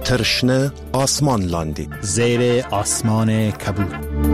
ترشنه آسمان لاندی زیر آسمان کبود.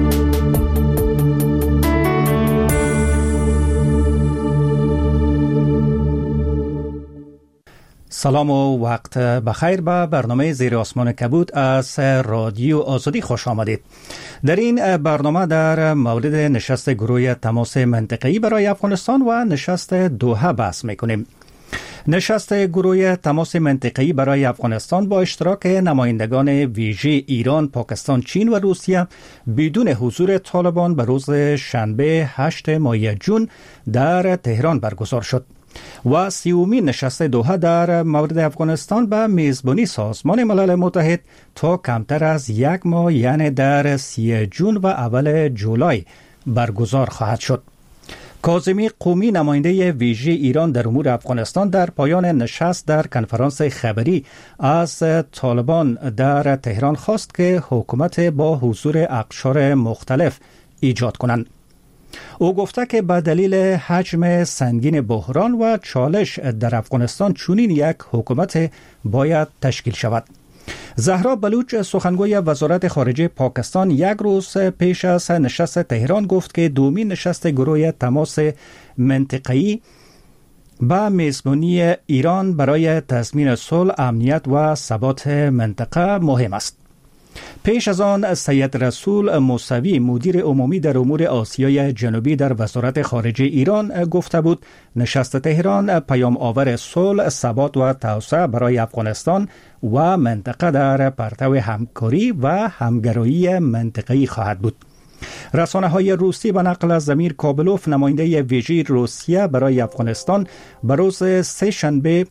سلام و وقت بخیر به برنامه زیر آسمان کبود از رادیو آزادی خوش آمدید. در این برنامه در مورد نشست گروه تماس منطقه‌ای برای افغانستان و نشست دوحه بحث میکنیم. نشست گروه تماس منطقه‌ای برای افغانستان با اشتراک نمایندگان ویژه ایران، پاکستان، چین و روسیه بدون حضور طالبان به روز شنبه 8 ماه جون در تهران برگزار شد و 30مین نشست دوحه در مورد افغانستان به میزبانی سازمان ملل متحد تا کمتر از یک ماه، یعنی در 30 جون و اول جولای برگزار خواهد شد. کاظمی قومی، نماینده ویژه ایران در امور افغانستان، در پایان نشست در کنفرانس خبری از طالبان در تهران خواست که حکومت با حضور اقشار مختلف ایجاد کنند. او گفته که به دلیل حجم سنگین بحران و چالش در افغانستان چنین یک حکومت باید تشکیل شود. زهرا بلوچ، سخنگوی وزارت خارجه پاکستان، یک روز پیش از نشست تهران گفت که دومین نشست گروه تماس منطقه‌ای با میزبانی ایران برای تضمین صلح، امنیت و ثبات منطقه مهم است. پیش از آن سید رسول موسوی، مدیر عمومی در امور آسیای جنوبی در وزارت خارجه ایران، گفته بود نشست تهران پیام آور صلح، ثبات و توسعه برای افغانستان و منطقه در پرتو همکاری و همگرایی منطقه‌ای خواهد بود. رسانه‌های روسی به نقل از زمیر کابلوف، نماینده ویژه روسیه برای افغانستان، به روز سه شنبه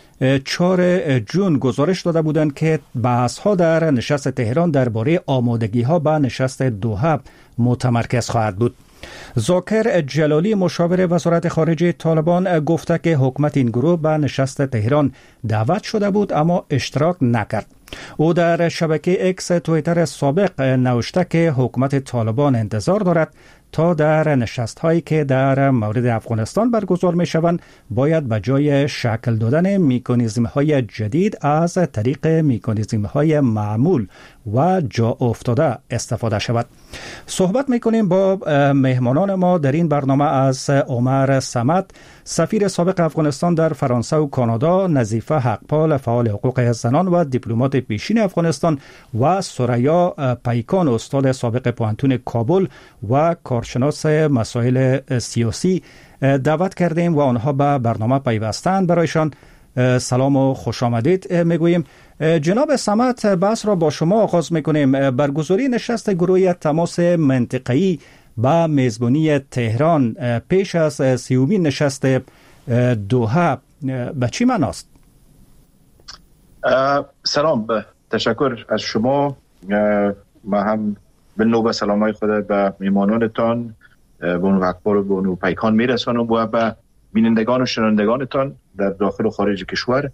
4 جون گزارش داده بودند که بحث‌ها در نشست تهران درباره آمادگی‌ها به نشست دوحه متمرکز خواهد بود. ذاکر جلالی، مشاور وزارت خارجه طالبان، گفته که حکومت این گروه به نشست تهران دعوت شده بود اما اشتراک نکرد. او در شبکه اکس توییتر سابق نوشته که حکومت طالبان انتظار دارد تا در نشست‌هایی که در مورد افغانستان برگزار می‌شوند باید به جای شکل دادن مکانیزم‌های جدید از طریق مکانیزم‌های معمول و جا افتاده استفاده شود. صحبت می‌کنیم با مهمانان ما در این برنامه از عمر صمد، سفیر سابق افغانستان در فرانسه و کانادا، نظیفه حقپال، فعال حقوق زنان و دیپلمات پیشین افغانستان، و ثریا پیکان، استاد سابق پوهنتون کابل و کارشناس مسائل سیاسی دعوت کردیم و آنها به برنامه پیوستند. برایشان سلام و خوش آمدید میگوییم. جناب صمد، بحث را با شما آغاز میکنیم. برگزاری نشست گروه تماس منطقه‌ای با میزبانی تهران پیش از 30مین نشست دوحه به چی معناست؟ سلام، تشکر از شما. ما هم به نوبه سلامای خود به میمانانتان، بانو حقپال و بانو پیکان میرسانم و به بینندگان و شنوندگانتان در داخل و خارج کشور.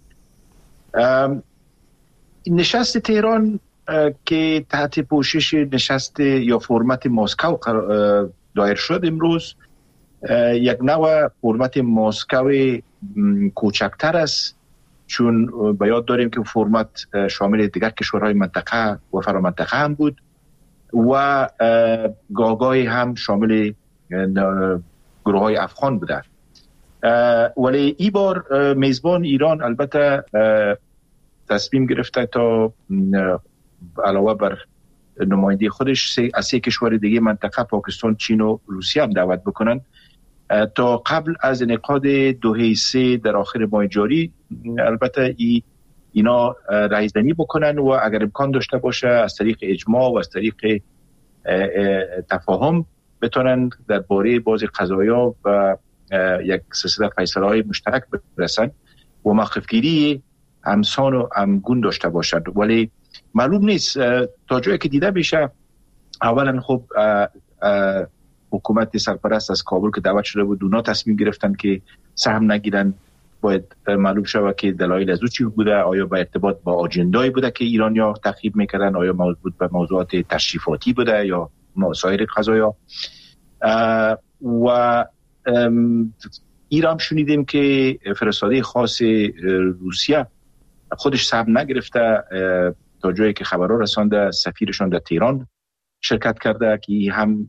نشست تهران که تحت پوشش نشست یا فرمت مسکو دایر شد امروز، یک نوع فرمت مسکو کوچکتر است، چون به یاد داریم که فرمت شامل دیگر کشورهای منطقه و فرامنطقه هم بود و گاهی هم شامل گروه های افغان بوده. ولی این بار میزبان ایران البته تصمیم گرفته تا علاوه بر نماینده خودش از 3 کشور دیگه منطقه، پاکستان، چین و روسیه هم دعوت بکنن تا قبل از انعقاد دوحه 3 در آخر ماه جاری البته اینا رایزنی بکنن و اگر امکان داشته باشه از طریق اجماع و از طریق تفاهم بتونن درباره بعضی قضایا و یک سلسله فیصله‌های مشترک برسن و موقف‌گیری همسان و همگون داشته باشند. ولی معلوم نیست تا جایی که دیده میشه. اولا خب حکومت سرپرست از کابل که دعوت شده بود، اونا تصمیم گرفتن که سهم نگیرن. باید معلوم شود که دلایل از او چی بوده. آیا با ارتباط با آجندایی بوده که ایرانیا تعقیب میکردن؟ آیا مربوط به موضوعات تشریفاتی بوده یا مسائل قضایا؟ و ایران شنیدیم که فرستاده خاص روسیه خودش صبر نگرفته تا جایی که خبرها رسانده سفیرشان در تهران شرکت کرده که هم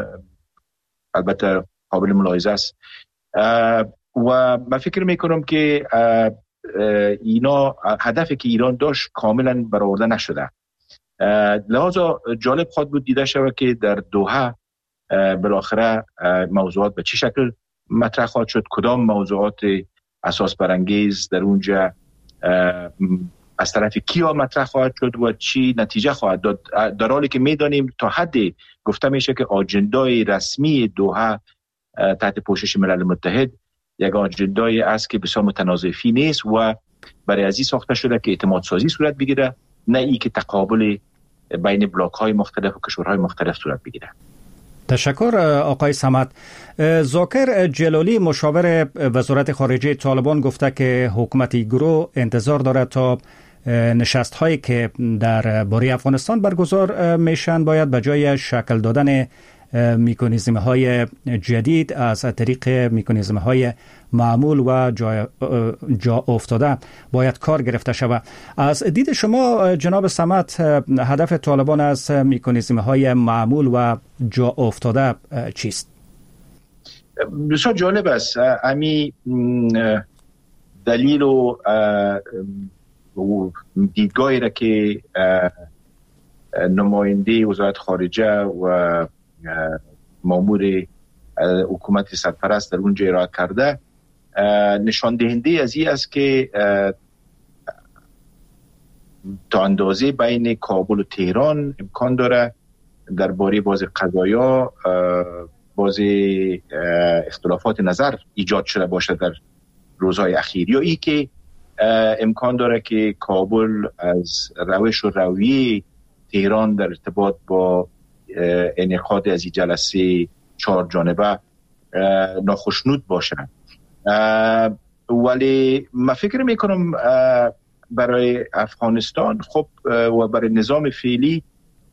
البته قابل ملاحظه است و من فکر میکنم که اینا هدفی که ایران داشت کاملا برآورده نشده. لحاظا جالب خواهد بود دیده شود که در دوحه بالاخره موضوعات به چه شکل مطرح خواهد شد، کدام موضوعات اساس برانگیز در اونجا از طرف کیا مطرح خواهد شد و چی نتیجه خواهد داد، در حالی که میدانیم تا حدی گفته میشه که آجندای رسمی دوحه تحت پوشش ملل متحد یک آجندای است که بسیار متنازعی نیست و برای ازی ساخته شده که اعتماد سازی صورت بگیره، نه ای که تقابل بین بلاک های مختلف و کشورهای مختلف صورت بگیره. تشکر آقای صمد. ذاکر جلالی مشاور وزارت خارجه طالبان گفته که حکومت گروه انتظار دارد تا نشست هایی که در باره افغانستان برگزار میشن باید به جای شکل دادن میکانیزم های جدید از طریق میکانیزم های معمول و جا افتاده باید کار گرفته شود. از دید شما جناب صمد هدف طالبان از میکانیزم های معمول و جا افتاده چیست؟ بسیار جالب است. امی دلیل و دیدگاهی را که نماینده وزارت خارجه و مامور حکومت سرپرست در اونجا ارائه کرده نشان دهنده از این است که تا اندازه بین کابل و تهران امکان داره درباره بعضی قضایا بعضی اختلافات نظر ایجاد شده باشه در روزهای اخیر، یا ای که امکان داره که کابل از روش و رویه تهران در ارتباط با انعقاد از این جلسه 4 جانبه ناخشنود باشن. ولی من فکر میکنم برای افغانستان خب و برای نظام فعلی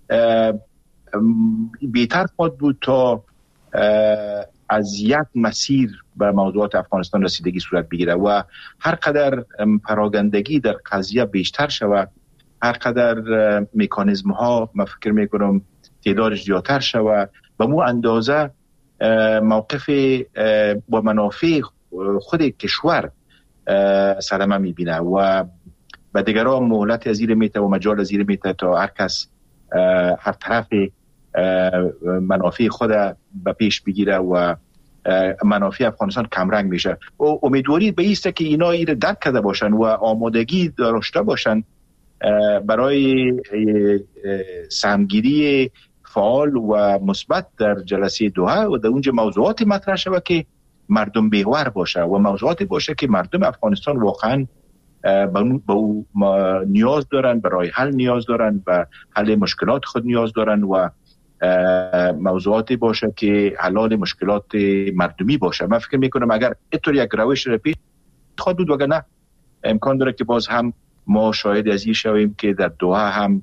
بهتر خواهد بود تا از یک مسیر به موضوعات افغانستان رسیدگی صورت بگیره و هر قدر پراگندگی در قضیه بیشتر شود، هر قدر مکانیزم ها من فکر میکنم تعدادش زیادتر شود و مو اندازه موقف با منافع خود کشور صدمه میبینه و به دیگران مهلت از زیر میته و مجال از زیر میته تا هر کس هر طرف منافع خود به پیش بگیره و منافع افغانستان کمرنگ میشه. امیدواری به ایسته که اینا ایره درک کرده باشن و آمادگی داشته باشن برای سهمگیری فعال و مثبت در جلسه دوحه و در اونجا موضوعات مطرح شود که مردم محور باشه و موضوعاتی باشه که مردم افغانستان واقعا به او نیاز دارن، برای حل نیاز دارن، به حل مشکلات خود نیاز دارن و موضوعاتی باشه که حل مشکلات مردمی باشه. من فکر میکنم اگر اینطور یک روش را پیش خواهد بود، وگرنه امکان داره که باز هم ما شاهد از این شویم که در دوحه هم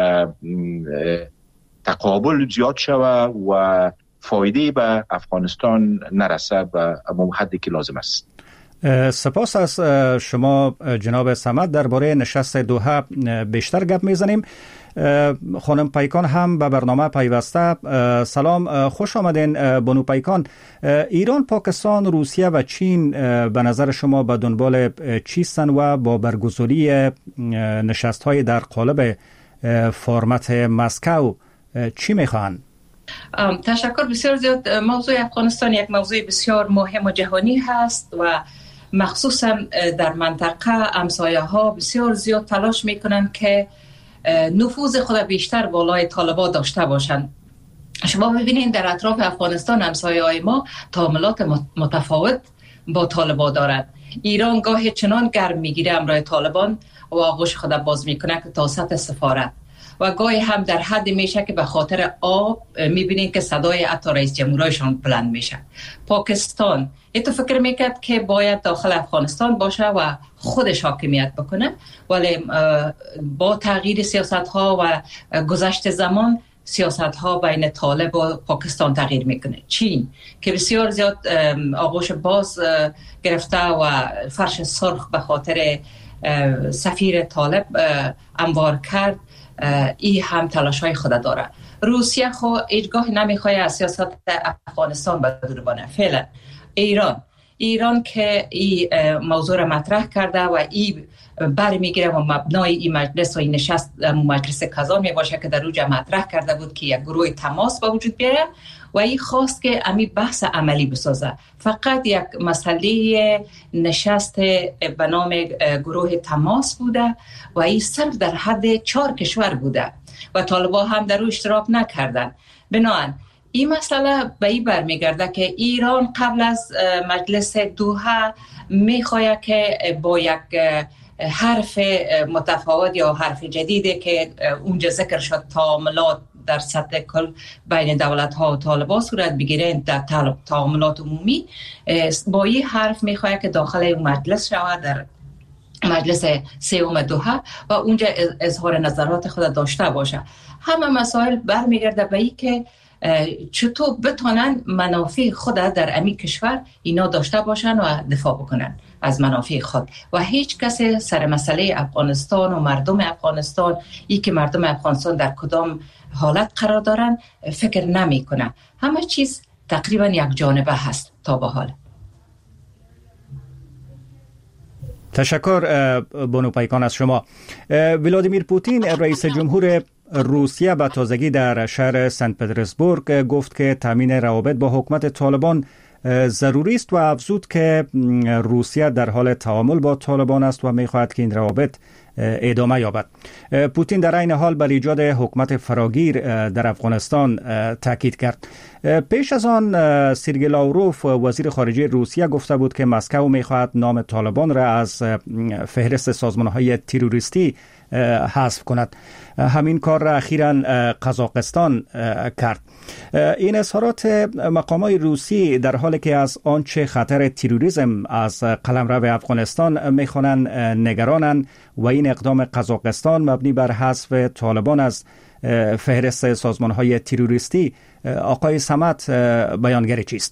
تقابل زیاد شود و فایده به افغانستان نرسه به حدی که لازم است. سپاس از شما جناب صمد. درباره نشست دوحه بیشتر گپ میزنیم. خانم پیکان هم به برنامه پیوسته. سلام، خوش آمدین بانو پیکان. ایران، پاکستان، روسیه و چین به نظر شما به دنبال چیستن و با برگزاری نشست های در قالب فرمت مسکو چی میخوان؟ تشکر. بسیار زیاد موضوع افغانستان یک موضوع بسیار مهم و جهانی هست و مخصوصا در منطقه همسایه ها بسیار زیاد تلاش میکنن که نفوذ خود بیشتر بالای طالبان داشته باشند. شما ببینید در اطراف افغانستان همسایه های ما تعاملات متفاوت با طالبان دارد. ایران گاهی چنان گرم میگیره امرای طالبان و آغوش خود باز میکنه که تا سطح سفارت و گاهی هم در حد میشه که به خاطر آب میبینید که صدای حتی رئیس جمهورشان بلند میشه. پاکستان تو فکر میکرد که باید داخل افغانستان باشه و خودش حاکمیت بکنه، ولی با تغییر سیاست ها و گذشت زمان سیاست ها بین طالب و پاکستان تغییر میکنه. چین که بسیار زیاد آغوش باز گرفته و فرش سرخ به خاطر سفیر طالب انبار کرد، ای هم تلاش‌های خود داره. روسیه خو هیچگاه نمیخواد از سیاست افغانستان بدور بانه. فعلا ایران که این موضوع را مطرح کرده و این برمیگیره و مبنای این مجلس و این نشست مجلس کازان می باشه که در اوجا مطرح کرده بود که یک گروه تماس به وجود بیاره و این خواست که امی بحث عملی بسازه. فقط یک مسئله نشست به نام گروه تماس بوده و این صرف در حد 4 کشور بوده و طالبان هم در او اشتراک نکردن. بنابراین این مسئله به این برمیگرده که ایران قبل از مجلس دوحه میخواهد که با یک حرف متفاوت یا حرف جدیدی که اونجا ذکر شد تعاملات در سطح کل بین دولت ها و طالبان صورت بگیره در تعاملات عمومی، با این حرف میخواهد که داخل مجلس شود در مجلس سوم دوحه و اونجا اظهار نظرات خود داشته باشه. همه مسائل برمیگرده به این که چطور بتونن منافع خود در امی کشور اینا داشته باشن و دفاع بکنن از منافع خود و هیچ کسی سر مسئله افغانستان و مردم افغانستان ای که مردم افغانستان در کدام حالت قرار دارن فکر نمی کنن. همه چیز تقریبا یک جانبه هست تا به حال. تشکر بانو پیکان از شما. ولادیمیر پوتین رئیس جمهور روسیه به تازگی در شهر سنت پترزبورگ گفت که تامین روابط با حکومت طالبان ضروری است و افزود که روسیه در حال تعامل با طالبان است و می‌خواهد که این روابط ادامه یابد. پوتین در این حال بر ایجاد حکومت فراگیر در افغانستان تاکید کرد. پیش از آن سرگئی لاوروف وزیر خارجه روسیه گفته بود که مسکو می‌خواهد نام طالبان را از فهرست سازمان‌های تروریستی حذف کند. همین کار را اخیراً قزاقستان کرد. این اظهارات مقامات روسی در حالی که از آنچه خطر تروریسم از قلمرو افغانستان می‌خوانند نگرانند و این اقدام قزاقستان مبنی بر حذف طالبان از فهرست سازمان‌های تروریستی. آقای صمد بیانگر چیست؟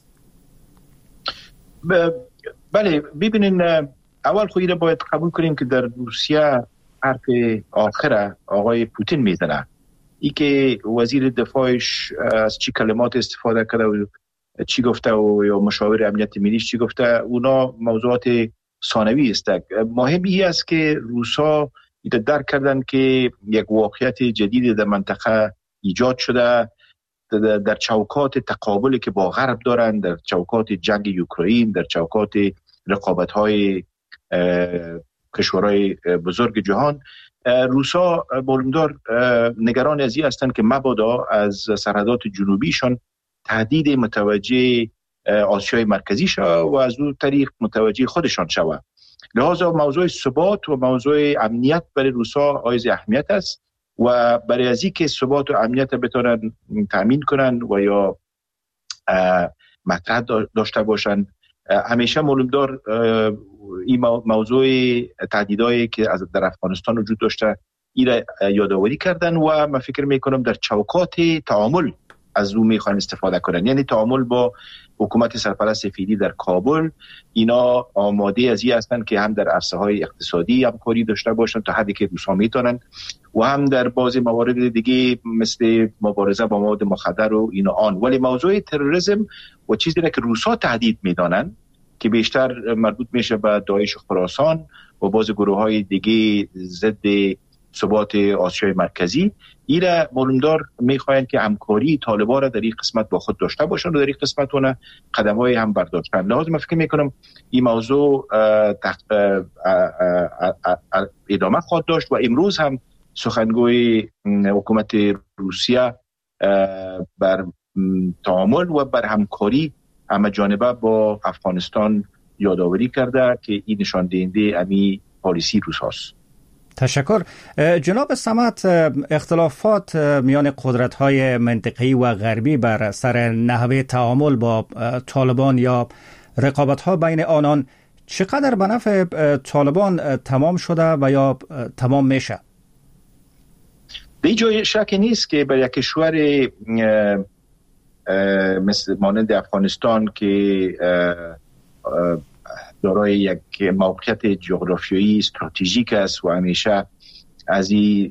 بله، ببینین اول خودی را باید قبول کنیم که در روسیه حرف آخر آقای پوتین میزنه. ای که وزیر دفاعش از چی کلمات استفاده کرده و چی گفته و یا مشاور امنیت ملیش چی گفته، اونا موضوعات ثانوی است. مهمی است که روسا درک کردن که یک واقعیت جدید در منطقه ایجاد شده، در چوکات تقابلی که با غرب دارند، در چوکات جنگ اوکراین، در چوکات رقابت‌های کشورهای بزرگ جهان، روسا معلومدار نگران از این هستند که مبادا از سرحدات جنوبیشان تهدید متوجه آسیای مرکزی شود و از اون طریق متوجه خودشان شود. لذا موضوع ثبات و موضوع امنیت برای روسا حائز اهمیت است و برای از اینکه ثبات و امنیت بتونن تامین کنن و یا مطرح داشته باشن، همیشه معلومدار این موضوع تهدیدایی که از در افغانستان وجود داشته این را یادآوری کردن و من فکر میکنم در چوکات تعامل از اون میخوان استفاده کنن، یعنی تعامل با حکومت سرپرست فعلی در کابل. اینا آماده از این هستن که هم در عرصه های اقتصادی همکاری داشته باشن تا حدی که روسا میتونن و هم در بعضی موارد دیگه مثل مبارزه با مواد مخدر و اینا آن. ولی موضوع تروریسم و چیزی را که روسا تهدید میدانن که بیشتر مربوط میشه به داعش خراسان و بعضی گروه های دیگه ضد ثبات آسیای مرکزی، ایره معلومدار میخواین که همکاری طالبان را در این قسمت با خود داشته باشن و در این قسمت اونه قدم‌های هم برداشتن. لازم من فکر میکنم این موضوع ادامه خواهد داشت و امروز هم سخنگوی حکومت روسیه بر تعامل و بر همکاری همه جانبه با افغانستان یادآوری کرده که این نشان دهنده امی پالیسی روس هاست. تشکر. جناب صمد، اختلافات میان قدرت‌های منطقه‌ای و غربی بر سر نحوه تعامل با طالبان یا رقابت‌ها بین آنان چقدر به نفع طالبان تمام شده و یا تمام میشه؟ به جای شک نیست که برای کشور مثل مانند افغانستان که دارای یک موقعیت جغرافیایی استراتژیک است و همیشه از این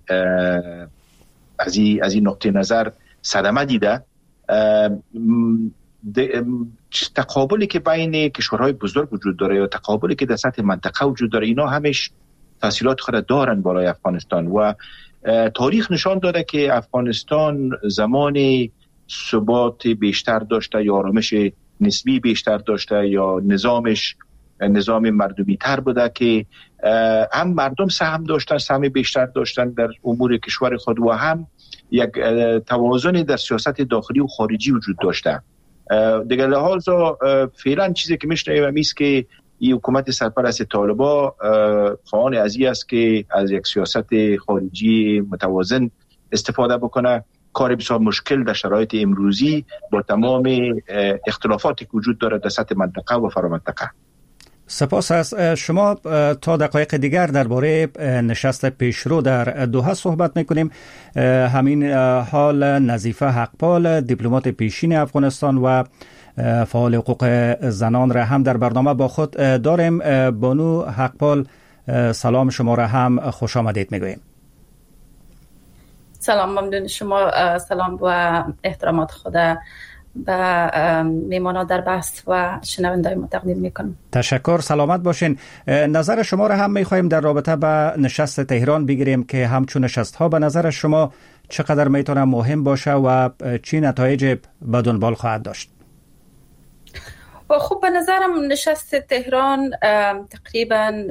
نقطه نظر صدمه دیده. تقابلی که بین کشورهای بزرگ وجود داره یا تقابلی که در سطح منطقه وجود داره، اینا همش تاثیرات خود دارن برای افغانستان و تاریخ نشان داده که افغانستان زمان ثبات بیشتر داشته یا آرامش نسبی بیشتر داشته یا نظام مردمی تر بوده که هم مردم سهم داشتن، سهم بیشتر داشتن در امور کشور خود و هم یک توازن در سیاست داخلی و خارجی وجود داشته. دیگر لحاظ فعلا چیزی که میشنویم است که این حکومت سرپرست طالبان خواهان ازی است که از یک سیاست خارجی متوازن استفاده بکنه. کار بسیار مشکل در شرایط امروزی با تمام اختلافاتی که وجود دارد در سطح منطقه و فرامنطقه. سپاس از شما. تا دقایق دیگر درباره نشست پیشرو در دوحه صحبت میکنیم. همین حال نظیفه حقپال، دیپلمات پیشین افغانستان و فعال حقوق زنان را هم در برنامه با خود داریم. بانو حقپال، سلام شما را هم خوش آمدید میگوییم. سلام، ممنون شما. سلام و احترامات خدا به میمانا در بست و شنوندای ما تقدیم میکنم. تشکر، سلامت باشین. نظر شما را هم میخوایم در رابطه به نشست تهران بگیریم که همچون نشست ها به نظر شما چقدر میتونه مهم باشه و چی نتایج به دنبال خواهد داشت؟ خب به نظرم نشست تهران تقریبا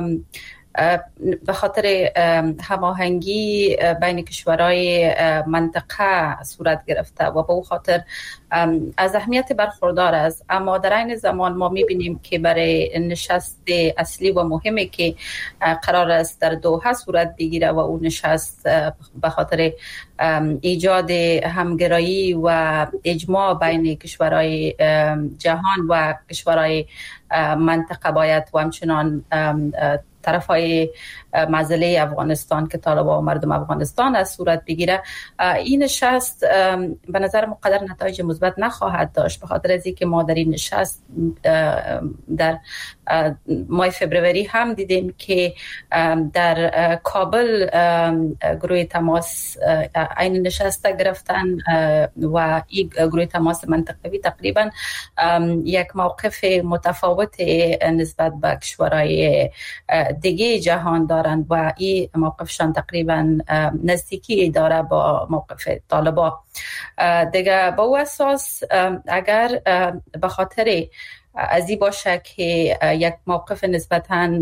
به خاطر هماهنگی بین کشورهای منطقه صورت گرفته و به او خاطر از اهمیت برخوردار است. اما در این زمان ما میبینیم که برای نشست اصلی و مهمی که قرار است در دوحه صورت بگیره و اون نشست به خاطر ایجاد همگرایی و اجماع بین کشورهای جهان و کشورهای منطقه باید و همچنان طرفای معضله افغانستان که طالبان و مردم افغانستان از صورت بگیره. این نشست به نظر مقدر نتایج مثبت نخواهد داشت، به خاطر از اینکه ما در این نشست در ماه فبروری هم دیدیم که در کابل گروه تماس این نشست گرفتن و این گروه تماس منطقوی تقریبا یک موقف متفاوت نسبت به کشورهای دیگه جهان دارند و این موقفشان تقریبا نزدیکی داره با موقف طالبان. دیگه با او اساس اگر به خاطر از این باشه که یک موقف نسبتاً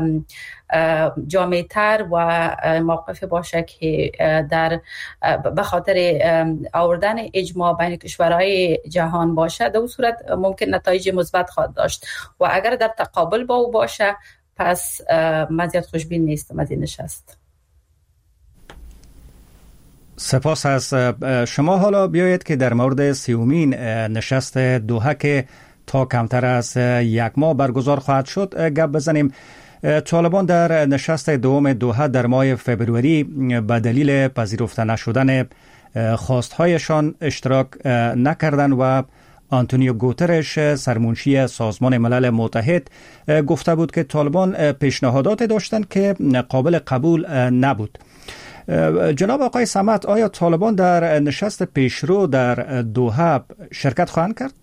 جامع‌تر و موقف باشه که در به خاطر آوردن اجماع بین کشورهای جهان باشه، در اون صورت ممکن نتایج مثبت خواهد داشت و اگر در تقابل با او باشه پس من زیاد خوشبین نیستم از این نشست. سپاس از شما. حالا بیایید که در مورد سیومین نشست دوحه که تا کمتر از یک ماه برگزار خواهد شد گپ بزنیم. طالبان در نشست دوم دوحه در ماه فبروری به دلیل پذیرفته نشدن خواستهایشان اشتراک نکردند و آنتونیو گوترش سرمنشی سازمان ملل متحد گفته بود که طالبان پیشنهادات داشتند که قابل قبول نبود. جناب آقای صمد، آیا طالبان در نشست پیشرو در دوحه شرکت خواهند کرد؟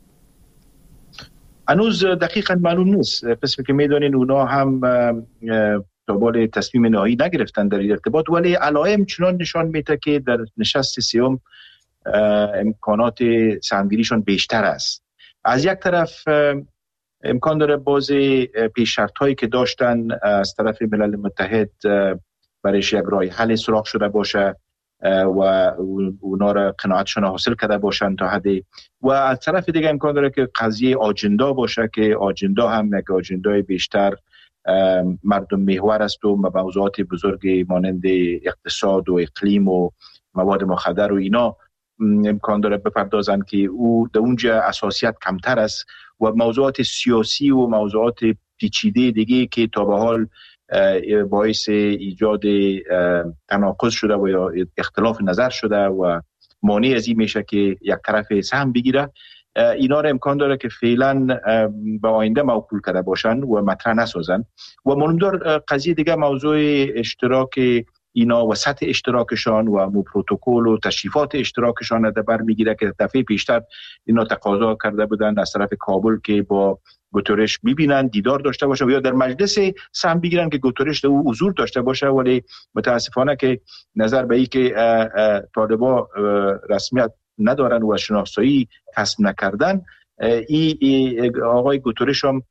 هنوز دقیقاً معلوم نیست. قسمی که میدونین اونا هم دنبال تصمیم نهایی نگرفتن در این ارتباط، ولی علائم چنان نشان میده که در نشست سیوم امکانات سهمگیریشان بیشتر است. از یک طرف امکان داره بعضی پیش شرط هایی که داشتن از طرف ملل متحد برایش یک راه حل سراغ شده باشه و اونا را قناعتشان حاصل کرده باشن تا حدی، و از طرف دیگه امکان داره که قضیه آجندا باشه که آجندا هم یک آجندای بیشتر مردم محور است و موضوعات بزرگی مانند اقتصاد و اقلیم و مواد مخدر و اینا امکان داره بپردازن که او در اونجا اساسیت کمتر است و موضوعات سیاسی و موضوعات پیچیده دیگه که تا به حال باعث ایجاد تناقض شده و یا اختلاف نظر شده و مانع از این میشه که یک طرف سهم بگیره. اینا را امکان داره که فعلا به آینده موکول کرده باشن و مطرح نسازن. و مهمتر قضیه دیگه موضوع اشتراک اینا و سطح اشتراکشان و پروتکل و تشریفات اشتراکشان در بر میگیره که دفعه پیشتر اینا تقاضا کرده بودن از طرف کابل که با گوترش ببینن، دیدار داشته باشن یا در مجلس سهم بگیرن که گوترش او حضور داشته باشه. ولی متاسفانه که نظر به این که طالبان رسمیت ندارن و شناسایی کسب نکردن، آقای گوترش هم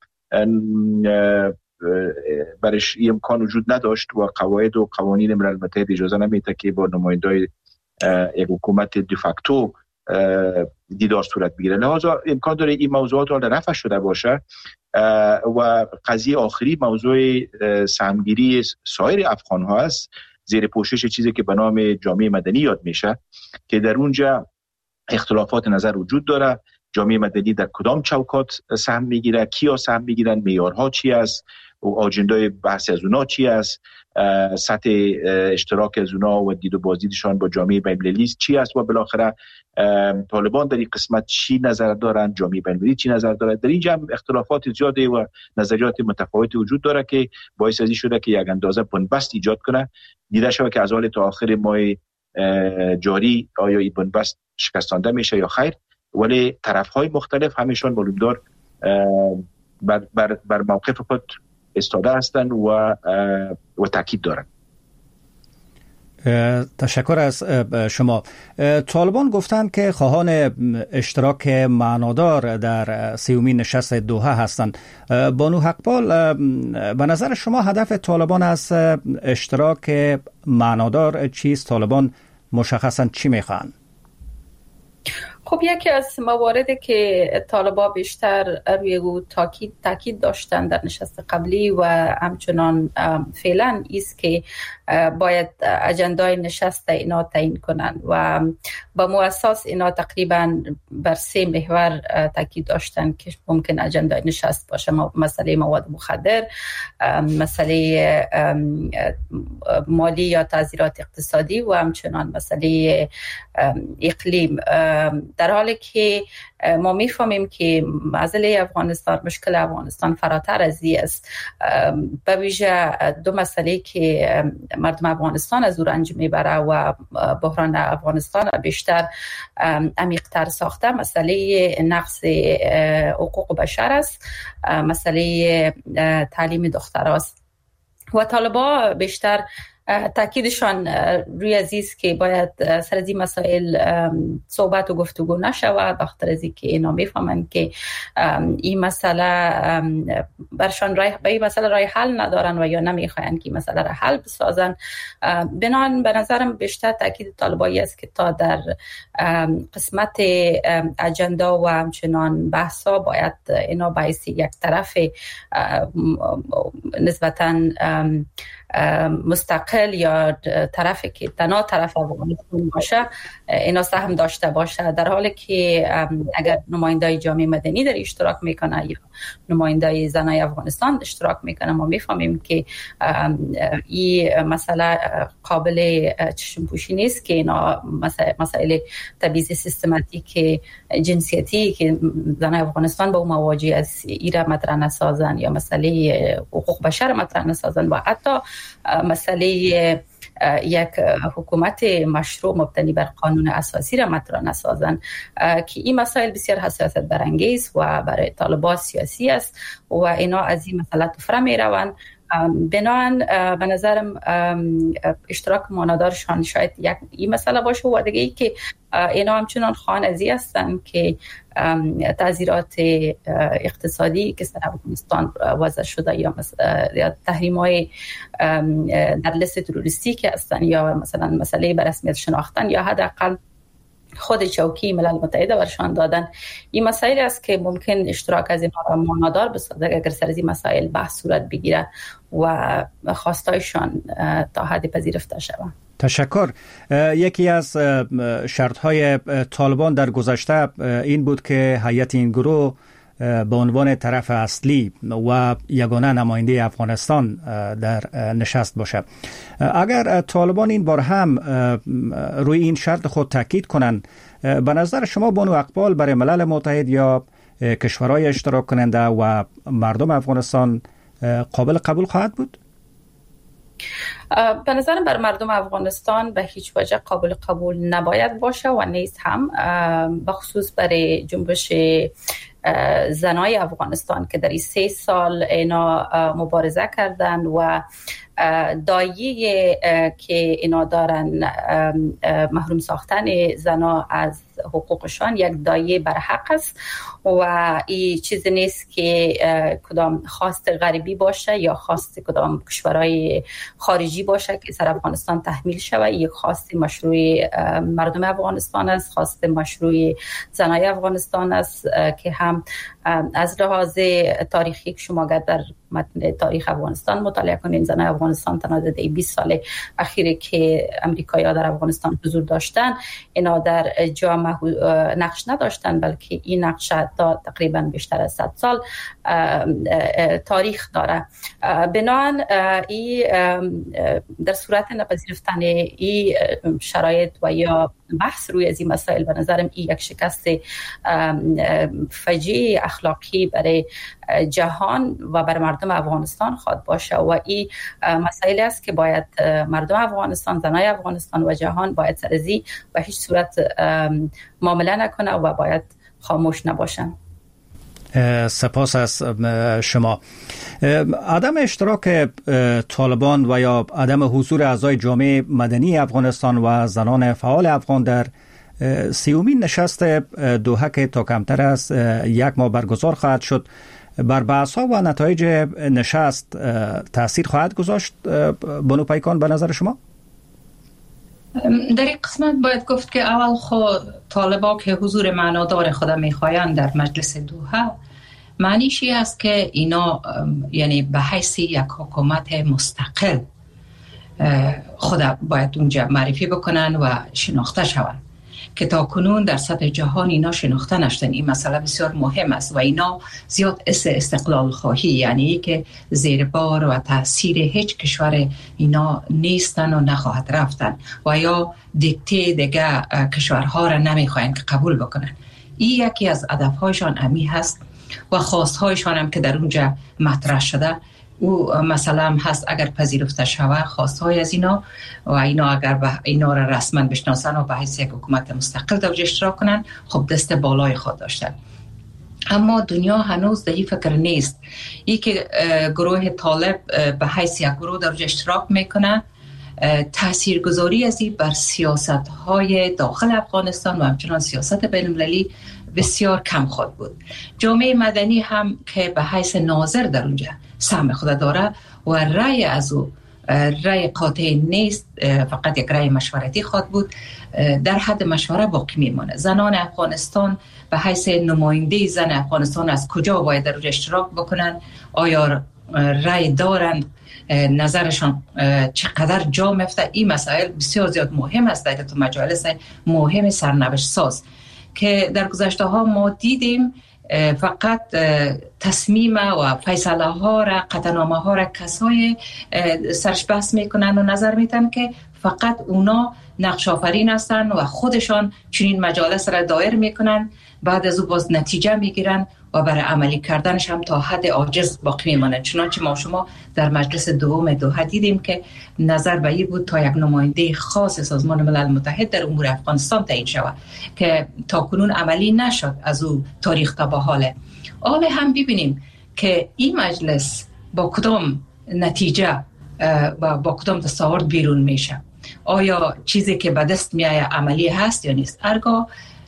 برش امکان وجود نداشت و قواعد و قوانین ملل متحد اجازه نمیده که با نمایندای یک حکومت دیفاکتو دیدار صورت بگیره. لحاظا امکان داره این موضوعات را رفع شده باشه. و قضیه آخری موضوع سهمگیری سایر افغان ها است زیر پوشش چیزی که به نام جامعه مدنی یاد میشه که در اونجا اختلافات نظر وجود داره. جامعه مدنی در کدام چوکات سهم میگیره، کیا سهم میگیرن، معیارها چی است و آجندای بحث از اونا چی است، سطح اشتراک از اونا و دید و بازدیدشان با جامعه بین‌المللی چی است و بالاخره طالبان در این قسمت چی نظر دارن، جامعه بین‌المللی چی نظر داره. در اینجا اختلافات زیاده و نظریات متفاوتی وجود داره که باعث ازی شده که یک اندازه بنبست ایجاد کنه. دیده شده که از حال تا آخر ماه جاری آیا این بنبست شکستانده میشه یا خیر، ولی طرف‌های مختلف همیشون معلومدار بر موقف خود استاده هستند و تاکید دارند. تشکر از شما. طالبان گفتند که خواهان اشتراک معنادار در 30مین نشست دوحه هستند. بانو حقپال، به نظر شما هدف طالبان از اشتراک معنادار چیست؟ طالبان مشخصاً چی میخوان؟ خب یکی از مواردی که طالبان بیشتر روی او تاکید داشتن در نشست قبلی و همچنان فعلا است که باید اجندای نشست اینا تعیین کنند و با مؤسس اینا تقریبا بر 3 محور تاکید داشتن که ممکن اجندای نشست باشه: مسئله مواد مخدر، مسئله مالی یا تعزیرات اقتصادی و همچنان مسئله اقلیم. در حالی که ما میفهمیم که مسئله افغانستان، مشکل افغانستان فراتر از این است. به ویژه 2 مسئله که مردم افغانستان از او رنج میبره و بحران افغانستان بیشتر عمیق‌تر ساخته، مسئله نقض حقوق بشر است، مسئله تعلیم دختراست و طالبان بیشتر تاکیدشان روی عزیز که باید سر از این مسائل صحبت و گفتگو نشود، بخاطر از اینکه اینا میفهمند که این مسئله برشان به این مسئله راه حل ندارن و یا نمیخواین که مسئله را حل بسازن. بنابراین به نظرم بیشتر تاکید طالبایی است که تا در قسمت اجندا و همچنان بحثا باید اینا باعث یک طرف نسبتاً مستقل یا طرفی که تنها طرف افغانستان باشه اینا سهم داشته باشه، در حالی که اگر نمایندای جامعه مدنی در اشتراک میکنه یا نمایندای زنای افغانستان اشتراک میکنه، ما میفهمیم که این مسئله قابل چشم پوشی نیست که اینا مسائل تبعیض سیستماتیک جنسیتی که زنای افغانستان با اون مواجه از ایران مطرح نسازن یا مسئله حقوق بشر مطرح نسازن و حتی مسئله یک حکومت مشروع مبتنی بر قانون اساسی را مطرح نسازن، که این مسائل بسیار حساسیت برانگیز و برای طالبان سیاسی است و اینا از این مسئله تفره می روند. بنابراین به نظرم اشتراک معنادارشان شاید یک این مسئله باشه و دیگه ای که اینا همچنان خانزی هستن که تعزیرات اقتصادی که سر افغانستان وضع شده یا تحریم‌های در لیست تروریستی که هستن یا مثلا مسئله به رسمیت شناختن یا حداقل خود چوکی ملل متحد برشان دادن، این مسائل است که ممکن اشتراک از اینها را معنادار بسازه اگر سر از این مسائل بحث صورت بگیره و خواستایشان تا حدی پذیرفته شود. تشکر. یکی از شرط‌های طالبان در گذشته این بود که هیئت این گروه به عنوان طرف اصلی و یگانه نماینده افغانستان در نشست باشه. اگر طالبان این بار هم روی این شرط خود تاکید کنند، به نظر شما بانو اقبال برای ملل متحد یا کشورهای اشتراک کننده و مردم افغانستان قابل قبول خواهد بود؟ به نظرم بر مردم افغانستان به هیچ وجه قابل قبول نباید باشه و نیست هم، بخصوص برای جنبش زنای افغانستان که در این 3 سال اینا مبارزه کردن و دایه که اینا دارن محروم ساختن زنا از حقوقشان یک دایه برحق است و این چیزی نیست که کدام خواست غربی باشه یا خواست کدام کشورهای خارجی باشه که سر افغانستان تحمیل شود. یک خواست مشروع مردم افغانستان است، خواست مشروع زنای افغانستان است که هم از لحاظ تاریخی که شما در متن تاریخ افغانستان مطالعه کنین، زنای افغانستان تنها در 20 سال اخیری که امریکایی‌ها در افغانستان حضور داشتن اینا در جامعه نقش نداشتن، بلکه این نقش تا تقریبا بیشتر از 100 سال تاریخ داره. بنابراین در صورت نپذیرفتن این شرایط و یا بحث روی از این مسائل به نظرم این یک شکست فجیع اخلاقی برای جهان و برای مردم افغانستان خواهد باشه و این مسائل است که باید مردم افغانستان، زنای افغانستان و جهان باید سر از این به هیچ صورت معامله نکنه و باید خاموش نباشن. سپاس از شما. عدم اشتراک طالبان و یا عدم حضور اعضای جامعه مدنی افغانستان و زنان فعال افغان در 30مین نشست دوحه که تا کمتر از 1 ماه برگزار خواهد شد بر بحث‌ها و نتایج نشست تأثیر خواهد گذاشت بانو پیکان به نظر شما؟ در این قسمت باید گفت که اول خود طالبان که حضور معنادار خود میخواین در مجلس دوحه معنیشی است که اینا یعنی به حیث یک حکومت مستقل خود باید اونجا معرفی بکنن و شناخته شوند که تا کنون در سطح جهان اینا شناخته نشدن. این مسئله بسیار مهم است و اینا زیاد استقلال خواهی، یعنی که زیر بار و تاثیر هیچ کشور اینا نیستن و نخواهد رفتن و یا دیکته دیگه کشورها را نمیخواین که قبول بکنن. این یکی از هدفهایشان امی هست و خواستهایشان هم که در اونجا مطرح شده. او مسئله هم هست اگر پذیرفته شود خواستهای از اینا و اینا اگر اینا را رسما بشناسن و به حیث یک حکومت مستقل در اشتراک کنن، خب دست بالای خود داشتن. اما دنیا هنوز در این فکر نیست. ای که گروه طالب به حیث یک گروه در اشتراک میکنه، تاثیرگذاری از این بر سیاست‌های داخل افغانستان و همچنان سیاست بین‌المللی بسیار کم خود بود. جامعه مدنی هم که به حیث ناظر در اونجا سهم خود داره و رأی از او رأی قاطع نیست، فقط یک رأی مشورتی خود بود، در حد مشوره باقی میمانه. زنان افغانستان به حیث نماینده زن افغانستان از کجا باید در اشتراک بکنن، آیا رأی دارند، نظرشان چقدر جا میفته. این مسائل بسیار زیاد مهم است در تو مجالس مهم سرنوشت ساز که در گذشته ها ما دیدیم فقط تصمیم و فیصله ها را، قطعنامه ها را کسای سرش بحث میکنن و نظر میتن که فقط اونا نقش آفرین هستن و خودشان چنین مجالس را دایر میکنن، بعد از او باز نتیجه میگیرن و برای عملی کردنش هم تا حد عاجز باقی میمانند. چنانچه ما شما در مجلس دوم دوحه دیدیم که نظر به این بود تا یک نماینده خاص سازمان ملل متحد در امور افغانستان تعیین شود که تا کنون عملی نشد. از او تاریخ تا به حال هم ببینیم که این مجلس با کدام نتیجه و با کدام دستاورد بیرون میشه. آیا چیزی که به دست میایه عملی هست یا نیست؟ هرگاه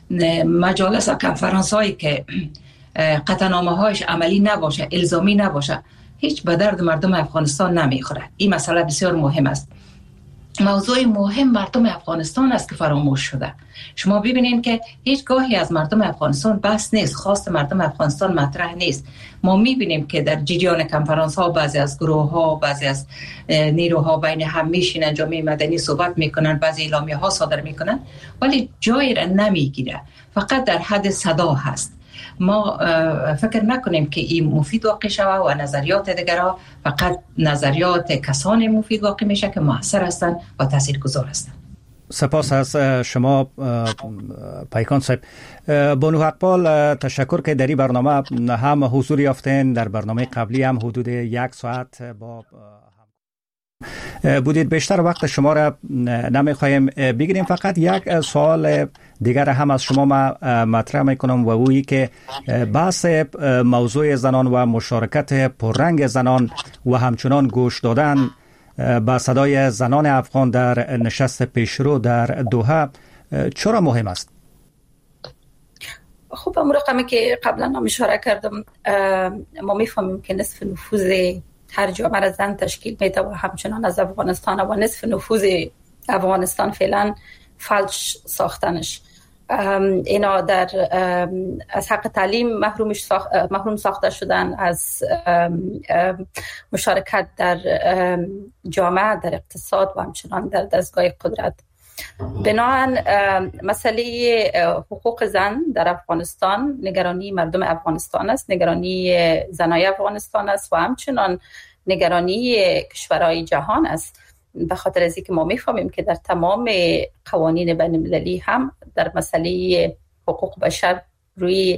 مجالس و کنفرانس هایی که قطعنامه هایش عملی نباشه، الزامی نباشه، هیچ به درد مردم افغانستان نمیخوره. این مسئله بسیار مهم است. موضوع مهم مردم افغانستان است که فراموش شده. شما ببینید که هیچ گاهی از مردم افغانستان بحث نیست، خواست مردم افغانستان مطرح نیست. ما میبینیم که در جریان کنفرانس ها بعضی از گروه ها، بعضی از نیروها بین هم میشینن، جامعه مدنی صحبت میکنن، بعضی اعلامیه ها صادر میکنن، ولی جایی را نمیگیره، فقط در حد صدا هست. ما فکر نکنیم که این مفید واقع شود و نظریات دیگرها فقط نظریات کسان مفید واقع میشه که مؤثر هستند و تاثیرگذار هستند. سپاس از شما پیکان صاحب. بانو حقپال، تشکر که در این برنامه هم حضور یافتین. در برنامه قبلی هم حدود 1 ساعت با بودید. بیشتر وقت شما را نمیخوایم بگیریم. فقط یک سوال دیگر هم از شما مطرح میکنم و اویی که بحث موضوع زنان و مشارکت پررنگ زنان و همچنان گوش دادن با صدای زنان افغان در نشست پیشرو در دوحه چرا مهم است؟ خب اون رقمی که قبلا هم اشاره کردم، ما میفهمیم که نصف نفوذ هر جامعه را زن تشکیل میده و همچنان از افغانستان و نصف نفوذ افغانستان فعلا فلج ساختنش. اینا از حق تعلیم محروم ساخته شدن، از مشارکت در جامعه، در اقتصاد و همچنان در دستگاه قدرت. بنابراین مسئله حقوق زن در افغانستان نگرانی مردم افغانستان است، نگرانی زنای افغانستان است و همچنان نگرانی کشورهای جهان است. به خاطر از اینکه ما میفهمیم که در تمام قوانین بین المللی هم در مسئله حقوق بشر روی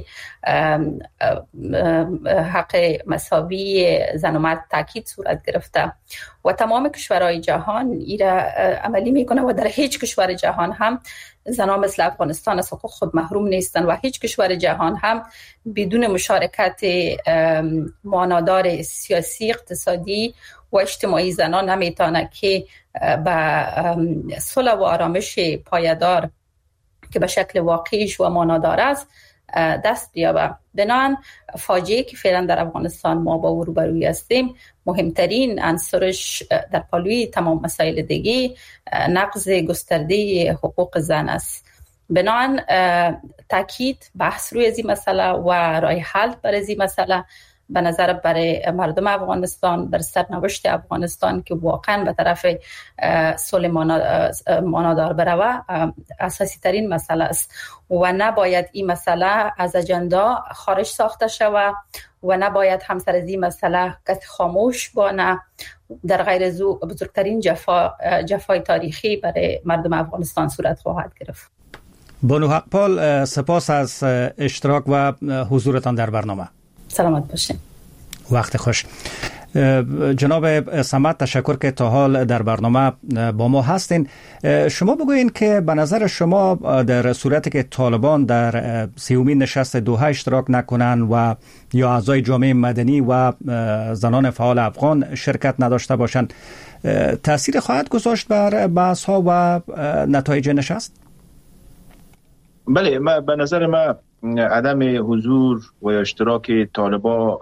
حق مساوی زن و مرد تاکید صورت گرفته و تمام کشورهای جهان ایرا عملی میکنه و در هیچ کشور جهان هم زنان مثل افغانستان از حقوق خود محروم نیستند و هیچ کشور جهان هم بدون مشارکت معنادار سیاسی، اقتصادی و اجتماعی زنان نمیتونه که به صلح و آرامش پایدار که به شکل واقعیش و معنادار است دست بیابه. بنابراین فاجعه که فعلا در افغانستان ما با روبروی هستیم، مهمترین عنصرش در پالوی تمام مسائل دیگه نقض گسترده حقوق زن است. بنابراین تاکید بحث روی این مسئله و راه حل برای این مسئله به نظر برای مردم افغانستان، بر سرنوشت افغانستان که واقعا به طرف صلح معنادار بروه اساسی ترین مسئله است و نباید این مسئله از اجندا خارج ساخته شود و نباید همسر از این مسئله کسی خاموش بانه. در غیر از او بزرگترین جفای تاریخی برای مردم افغانستان صورت خواهد گرفت. بانو حقپال، سپاس از اشتراک و حضورتان در برنامه. سلامت باشین. وقت خوش. جناب صمد، تشکر که تا حال در برنامه با ما هستین. شما بگوین که به نظر شما در صورتی که طالبان در 30مین نشست دوحه اشتراک نکنن و یا اعضای جامعه مدنی و زنان فعال افغان شرکت نداشته باشند، تأثیر خواهد گذاشت بر بحث ها و نتایج نشست؟ بله، به نظر من عدم حضور و اشتراک طالبا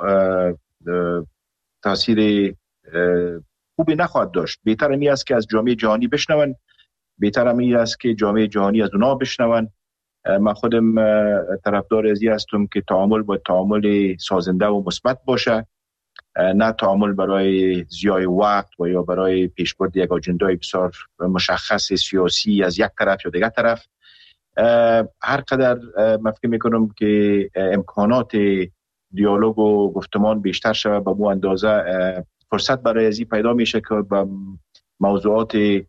تاثیر خوبی نخواهد داشت. بهتر می است که از جامعه جهانی بشنون، بهتر می است که جامعه جهانی از اونا بشنون. من خودم طرفدار ازی هستم که تعامل با تعامل سازنده و مثبت باشه، نه تعامل برای ضیاع وقت و یا برای پیشبرد یک آجندای بسیار مشخص سیاسی از یک طرف یا دیگر طرف. هر قدر من فکر میکنم که امکانات دیالوگ و گفتمان بیشتر شود، به مو اندازه فرصت برای ازی پیدا میشه که به موضوعات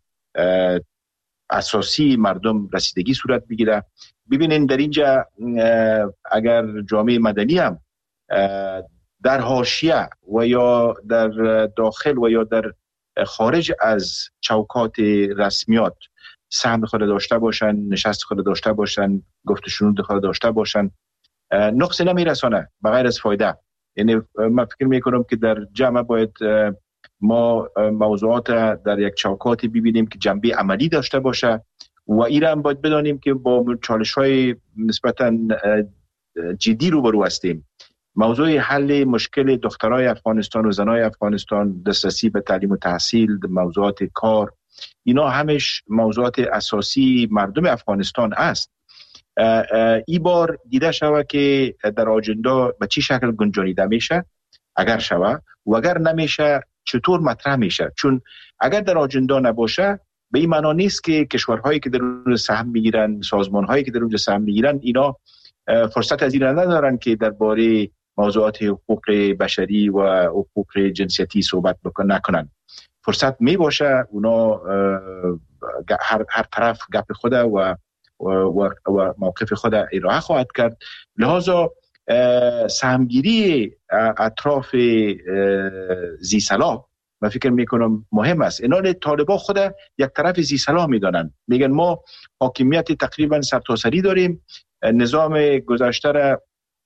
اساسی مردم رسیدگی صورت بگیره. ببینین در اینجا اگر جامعه مدنی هم در حاشیه و یا در داخل و یا در خارج از چوکات رسمیات سهم خود داشته باشن، نشست خود داشته باشن، گفت شنود خود داشته باشن، نقص نمیرسانه بغیر از فایده. یعنی من فکر میکنم که در جمع باید ما موضوعات در یک چوکاتی ببینیم که جنبه عملی داشته باشه و ایران هم باید بدانیم که با چالش‌های نسبتاً جدی روبرو هستیم. موضوع حل مشکل دخترای افغانستان و زنای افغانستان، دسترسی به تعلیم و تحصیل، موضوعات کار، اینا همش موضوعات اساسی مردم افغانستان است. ای بار دیده شوه که در آجندا به چی شکل گنجانیده میشه، اگر شوه، و اگر نمیشه چطور مطرح میشه. چون اگر در آجندا نباشه به این معنا نیست که کشورهایی که در اون سهم میگیرن، سازمانهایی که در اونجا سهم میگیرن، اینا فرصت از این ندارن که درباره موضوعات حقوق بشری و حقوق جنسیتی صحبت نکنن. فرصت می باشه اونا هر طرف گپ خود و موقف خود ارائه خواهد کرد. لحاظا سهمگیری اطراف ذی صلاح من فکر میکنم مهم است. اینا طالبان خود یک طرف ذی صلاح میدانند، میگن ما حاکمیت تقریبا سرتاسری داریم، نظام گذشته را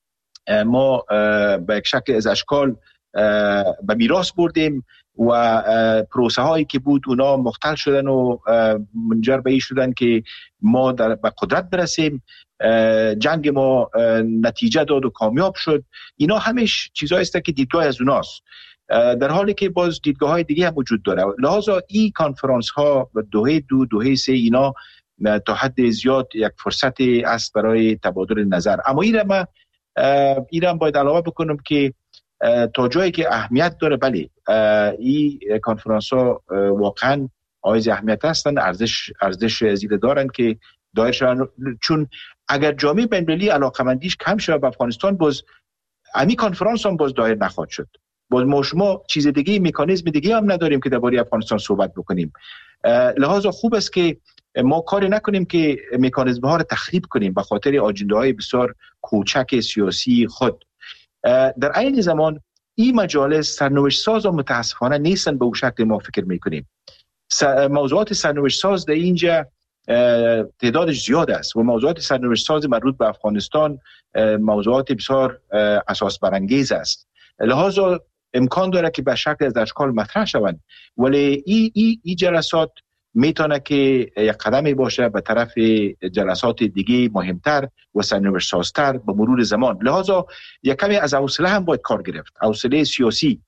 ما به یک شکل از اشکال به میراث بردیم و پروسه هایی که بود اونا مختل شدن و منجر به این شدن که ما به قدرت برسیم. جنگ ما نتیجه داد و کامیاب شد. اینا همش چیزایی است که دیدگاه از اوناست، در حالی که باز دیدگاه های دیگه هم وجود داره. لحاظا این کانفرانس ها و دوحه 2 دوحه 3 اینا تا حد زیاد یک فرصت است برای تبادل نظر. اما ایران باید علاوه بکنم که تا جایی که اهمیت داره، بله این کانفرانس ها واقعا حائز اهمیت هستند، ارزش زیاده دارند که دایر شدن، چون اگر جامعه بین‌المللی علاقمندیش کم شود به افغانستان، باز امی کانفرانس هم باز دایر نخواهد شد. باز ما شما چیز دیگه، مکانیزم دیگه هم نداریم که درباره افغانستان صحبت بکنیم. لحاظا خوب است که ما کاری نکنیم که مکانیزم ها رو تخریب کنیم به خاطر اجنده های بسیار کوچک سیاسی خود. در عین زمان این مجالس سرنوشت ساز و متاسفانه نیستن به اون شکل ما فکر میکنیم. موضوعات سرنوشت ساز در اینجا تعدادش زیاد است و موضوعات سرنوشت ساز مربوط به افغانستان موضوعات بسیار اساس برانگیز است. لحاظا امکان داره که به شکل از اشکال مطرح شوند، ولی این جلسات میتونه که یک قدمی باشه به طرف جلسات دیگه مهمتر و سرنوشت سازتر به مرور زمان. لحاظا یک کمی از حوصله هم باید کار گرفت، حوصله سیاسی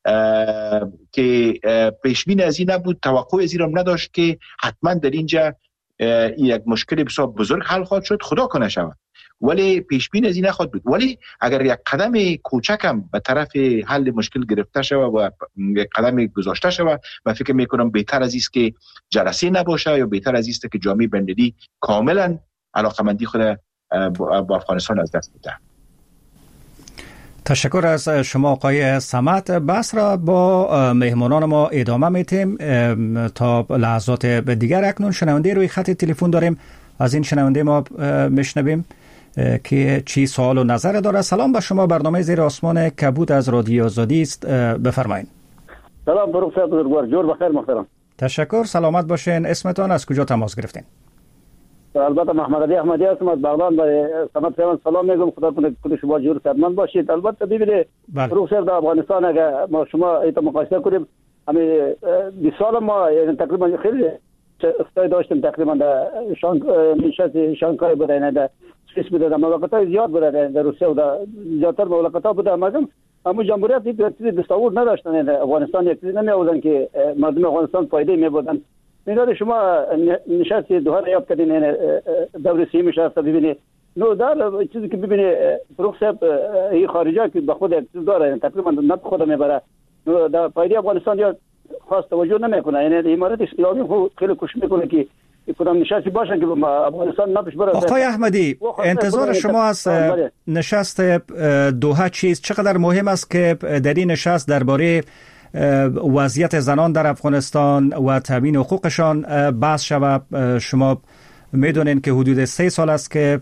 که پیشبین از این نبود، توقع از این هم نداشت که حتما در اینجا یک مشکل بسیار بزرگ حل خواهد شد، خدا کنه شود، ولی پیشبین از این نخواهد بود. ولی اگر یک قدم کوچکم به طرف حل مشکل گرفته شود و یک قدم گذاشته شود، من فکر میکنم بهتر از است که جلسه نباشه، یا بهتر از است که جامعه بین‌المللی کاملا علاقمندی خود با افغانستان از دست بده. تشکر از شما آقای صمد. بحث را با مهمانان ما ادامه میتیم تا لحظات دیگر. اکنون شنونده روی خط تلفن داریم، از این شنونده ما میشنویم که چی سوال و نظر داره. سلام به شما، برنامه زیر آسمان کبود از رادیو آزادی است، بفرمایید. سلام فروغ صاحب، بزرگوار، جور بخیر محترم. تشکر، سلامت باشین. اسمتان، از کجا تماس گرفتین؟ البته محمد علی احمدی هستم از بغداد. برای صمد صاحب سلام میگم، خدا کنه کل شما جور صحتمند باشید. البته ببینید فروغ صاحب، در افغانستان اگر ما شما ایت مقایسه کنیم، همین 20 سال ما یعنی تقریبا خیلی استای داشتیم، تقریبا در شانگهای بوده، نه در سوئیس بوده، در مملکت‌های زیاد بوده، در روسیه و در زیادتر مملکت‌ها بوده. اما جمهوریت یک چیزی دستاورد نداشتن، افغانستان یک چیزی نمی‌آوردن که مردم افغانستان فایده می‌بردن. می‌دونید شما نشست دوحه را یاد کردین، دور سیمی نشست ببینید، نو در چیزی که ببینید فروغ صاحب، این خارجا که به خود یک چیز داره، تقریبا نفت خود میبره، نو در فایده افغانستان یا خاص توجه نمیکنه. یعنی امارات اسلامی خیلی کوشش میکنه که کدام نشستی باشن که افغانستان نفش برسه. آقای احمدی، انتظار شما از نشست دوحه چیست؟ چقدر مهم است که در این نشست درباره وضعیت زنان در افغانستان و تامین حقوقشان بحث شود؟ شما میدونین که حدود 3 سال است که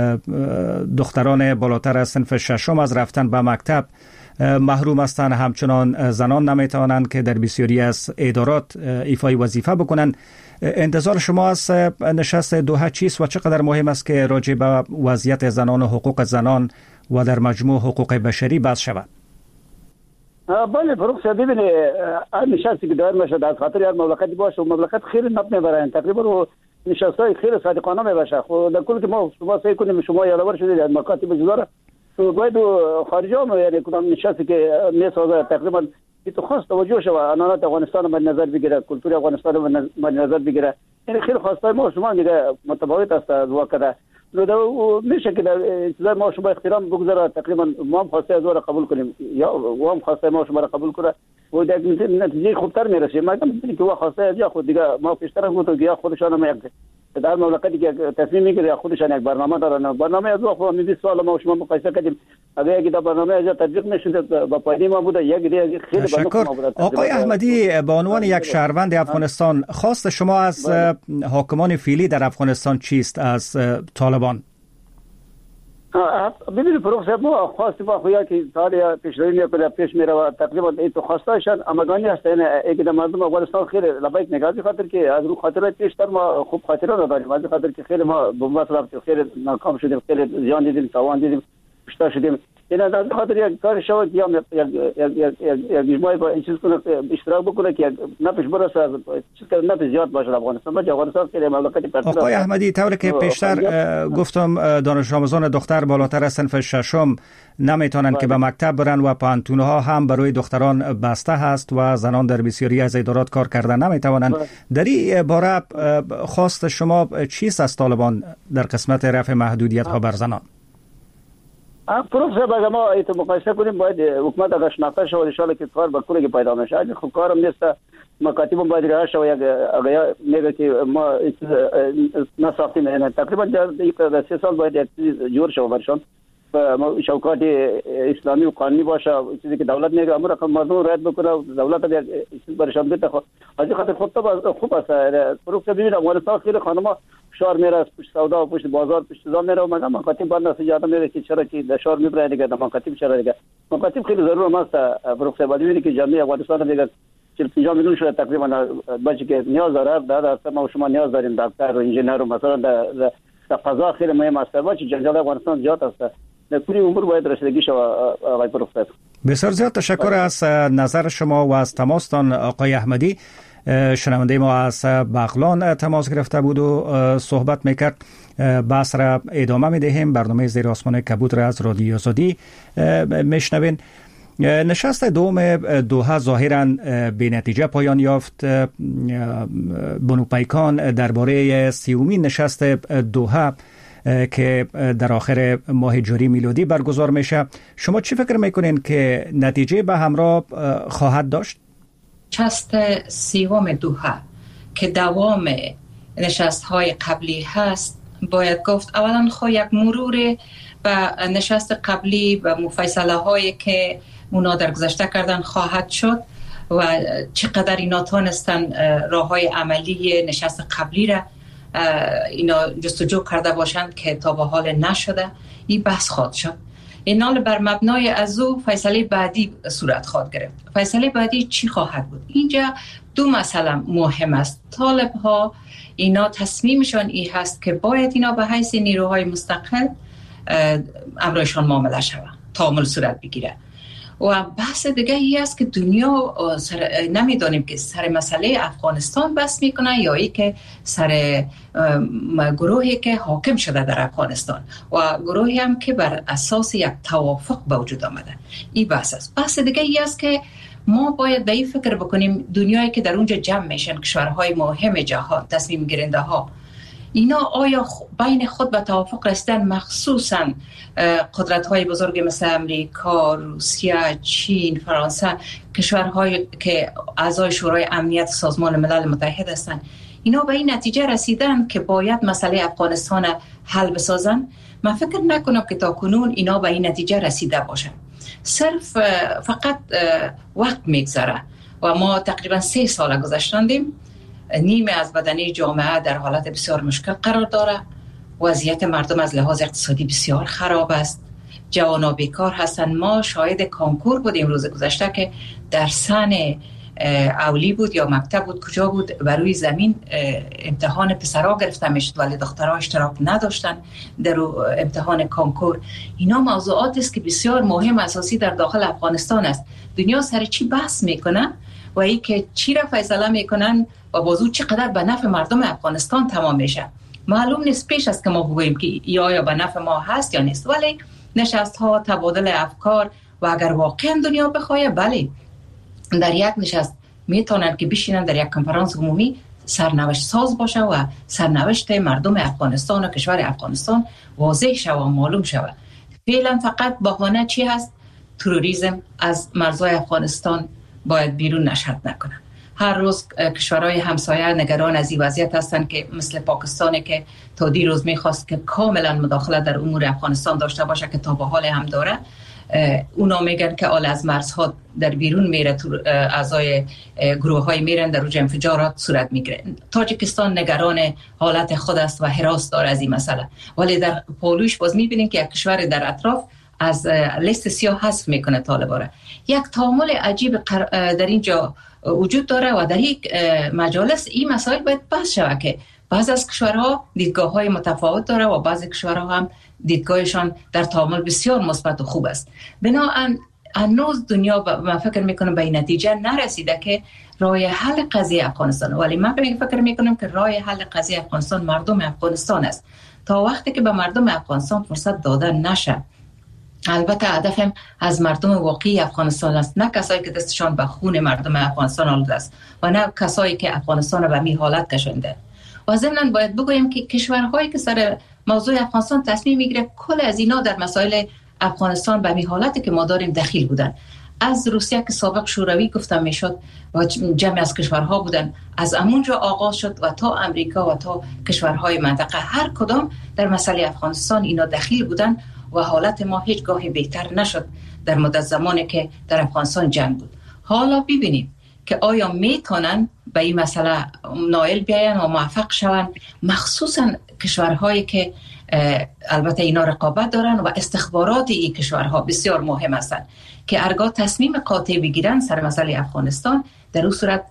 دختران بالاتر از صنف ششم از رفتن به مکتب محروم هستند. همچنان زنان نمیتوانند که در بسیاری از ادارات ایفای وظیفه بکنند. انتظار شما از نشست دوحه چیست و چقدر مهم است که راجع به وضعیت زنان و حقوق زنان و در مجموع حقوق بشری بحث شود؟ بله فروغ صاحب، ببینید نشستی که دایر میشه از خاطر هر مملکتی باشه و مملکت خیلی نفت میبرن، تقریبا نشستای خیلی صادقانه میباشه. خب در کل که ما شما سعی کنیم، شما یادآور شدید از مکاتب جدا تو باید خارجا ما یعنی کدام نشستی که میسازه تقریبا تو خاص توجه شود، عنانات افغانستان مد نظر بگیره، کلتور افغانستان مد نظر بگیره. یعنی خیلی خواسته ما شما دیگه متفاوت است از واقعا. میشه که در انتظار ما شما احترام بگذاره، تقریبا ما هم خواسته از را قبول کنیم یا و هم خواسته ما شما را قبول کنه و در نتیجه خوبتر میرسیم. ما میگم که خواسته یا خود دیگه ما پیشتر گفتم که یا خودشان هم یک در مملکتی که تصمیم میگیره یا خودشان یک برنامه دارن. برنامه از وقت ما 20 سال ما شما مقایسه کردیم اگه یک برنامه از تطبیق نشد با پایدی ما بوده یک دیگه خیلی تشکر. آقای احمدی به عنوان یک شهروند افغانستان خواست شما از حاکمان فعلی در افغانستان چیست از طالبان؟ ببینید پروفسور ما خواستیم با که سال پیشروی میکنه پیش میره و تقریبا این تو خواستاشن امگانی هست. یعنی اگه در مردم افغانستان خیلی لبیک نگاهی خاطر که از رو خاطره پیشتر ما خوب خاطره نداریم، از خاطر که خیلی ما بمبات رفتیم، خیلی ناکام شدیم، خیلی زیان دیدیم، تاوان دیدیم، کشته شدیم. این از خاطر یک کار شود یا یک مجموعه با این چیز کنه اشتراک بکنه که نفش برسه از چیز که نفش زیاد باشه افغانستان. بچه افغانستان خیلی مملکتی پرتر. آقای احمدی طوری که پیشتر گفتم دانش آموزان دختر بالاتر از صنف ششم نمیتونن که به مکتب برن و پانتونها هم برای دختران بسته هست و زنان در بسیاری از ادارات کار کردن نمیتوانند. در این باره خواست شما چیست از طالبان در قسمت رفع محدودیت ها بر زنان؟ پروفسور باید ما ایت مقایسه کنیم، باید حکومت اگر شناخته شود ان شاء الله که کار با کلی پیدا میشه. اگه خب کارم نیست مکاتب باید رها شود. اگر میگه که ما نساختیم یعنی تقریبا در 3 سال باید یک چیز جور شود برشان شوکات اسلامی و قانونی باشه، چیزی که دولت میگه امر رقم مردم رعایت بکنه، دولت یک چیز برشان بده. از این خاطر خوب است. پروفسور ببینید افغانستان خیلی خانم‌ها شهر میره از پشت سودا و پشت بازار پشت زام میره و مگه مکاتب باید نسیج آدم میره که چرا که در شهر میبره دیگه در مکاتب چرا دیگه مکاتب خیلی ضرور است. پروفسور باید ببینید که جامعه افغانستان دیگه 40 میلیون شده تقریبا بچه که نیاز داره. در ما و شما نیاز داریم دکتر و انجینر و مثلا در فضا خیلی مهم است. بچه جنجال افغانستان زیاد است. در کلی امور باید رسیدگی شود. آقای پروفسور بسیار زیاد تشکر از نظر شما و از تماستان. آقای احمدی شنونده ما از بغلان تماس گرفته بود و صحبت میکرد. بحث را ادامه میدهیم. برنامه زیر آسمان کبود را از رادیو آزادی میشنوین. نشست دوم دوحه ظاهراً به نتیجه پایان یافت. بنوپیکان درباره 30مین نشست دوحه که در آخر ماه جاری میلادی برگزار میشه، شما چی فکر میکنین که نتیجه به همراه خواهد داشت؟ نشست 30 دوحه که دوام نشست‌های قبلی هست، باید گفت اولا یک مرور به نشست قبلی و فیصله‌هایی که اونا در گذشته کردن خواهد شد و چقدر اینا تانستن راه‌های عملی نشست قبلی را اینا جستجو کرده باشند که تا به حال نشده. این بحث خواهد شد. اینال بر مبنای از او فیصله بعدی صورت خواهد گرفت. فیصله بعدی چی خواهد بود؟ اینجا 2 مسئله مهم است. طالب ها اینا تصمیمشان این هست که باید اینا به حیث نیروهای مستقل امرایشان معامله شود، تعامل صورت بگیره. و بحث دیگه ای است که دنیا نمیدانیم که سر مسئله افغانستان بحث میکنه یا ای که سر گروهی که حاکم شده در افغانستان و گروهی هم که بر اساس یک توافق به وجود آمده. این بحث است. بحث دیگه ای است که ما باید به این فکر بکنیم دنیایی که در اونجا جمع میشن کشورهای مهم جهان، تصمیم گیرنده ها، اینا آیا بین خود به توافق رسیدن؟ مخصوصا قدرت‌های بزرگ مثل امریکا، روسیه، چین، فرانسه، کشورهایی که اعضای شورای امنیت سازمان ملل متحد هستند، اینا به این نتیجه رسیدن که باید مسئله افغانستان حل بسازن؟ من فکر نکنم که تا کنون اینا به این نتیجه رسیده باشن. صرف فقط وقت میگذره و ما تقریبا 3 سال گذشتندیم. نیمه از بدنه جامعه در حالت بسیار مشکل قرار داره. وضعیت مردم از لحاظ اقتصادی بسیار خراب است. جوانا بیکار هستن. ما شاهد کانکور بودیم روز گذشته که در سن اولی بود یا مکتب بود کجا بود بر روی زمین امتحان پسرها گرفته میشد ولی دخترها اشتراک نداشتن در امتحان کانکور. اینا موضوعات است که بسیار مهم اساسی در داخل افغانستان است. دنیا سر چی بحث میکنه و ای که چی را فیصله میکنن و بازو چقدر به نفع مردم افغانستان تمام میشه. معلوم نیست پیش است که ما بگوییم که یا به نفع ما هست یا نیست، ولی نشست ها، تبادل افکار و اگر واقعا دنیا بخواه بله در یک نشست میتونن که بشینن در یک کنفرانس عمومی سرنوشت ساز باشه و سرنوشت مردم افغانستان و کشور افغانستان واضح شود و معلوم شود. فعلا فقط بهانه چی هست؟ تروریسم از مرزهای افغانستان باید بیرون نشد نکنن. هر روز کشورهای همسایه نگران از این وضعیت هستند که مثل پاکستانی که تا دیروز میخواست که کاملا مداخله در امور افغانستان داشته باشه که تا به حال هم داره. اونا میگن که آل از مرزها در بیرون میره، اعضای گروه های میرن در اوج انفجارات صورت میگیره. تاجیکستان نگران حالت خود است و هراس داره از این مسئله، ولی در پولوش باز میبینیم که یک کشور در اطراف از لیست سیاه حذف میکنه طالبان را. یک تعامل عجیب در اینجا وجود داره و در یک مجالس این مسائل باید بحث شود که بعض از کشورها دیدگاه‌های متفاوت داره و بعضی کشورها هم دیدگاهشان در تعامل بسیار مثبت و خوب است. بنابراین هنوز دنیا من فکر میکنم به این نتیجه نرسیده که راه حل قضیه افغانستان، ولی من فکر میکنم که راه حل قضیه افغانستان مردم افغانستان است. تا وقتی که به مردم افغانستان فرصت داده نشه، البته هدفم از مردم واقعی افغانستان است، نه کسایی که دستشان به خون مردم افغانستان آلوده است و نه کسایی که افغانستان را به می حالت کشانده. و ضمناً باید بگویم که کشورهایی که سر موضوع افغانستان تصمیم میگیره کل از اینا در مسائل افغانستان به می حالتی که ما داریم دخیل بودن. از روسیه که سابق شوروی گفتم میشد و جمع از کشورها بودن، از همونجا آغاز شد و تا امریکا و تا کشورهای منطقه هر کدام در مسئله افغانستان اینا دخیل بودن و حالت ما هیچ گاهی بهتر نشد در مدت زمانی که در افغانستان جنگ بود. حالا ببینیم که آیا میتونن به این مسئله نائل بیاین و موفق شون، مخصوصا کشورهایی که البته اینا رقابت دارن و استخبارات این کشورها بسیار مهم هستند که هرگاه تصمیم قاطع بگیرن سر مسئله افغانستان، در اون صورت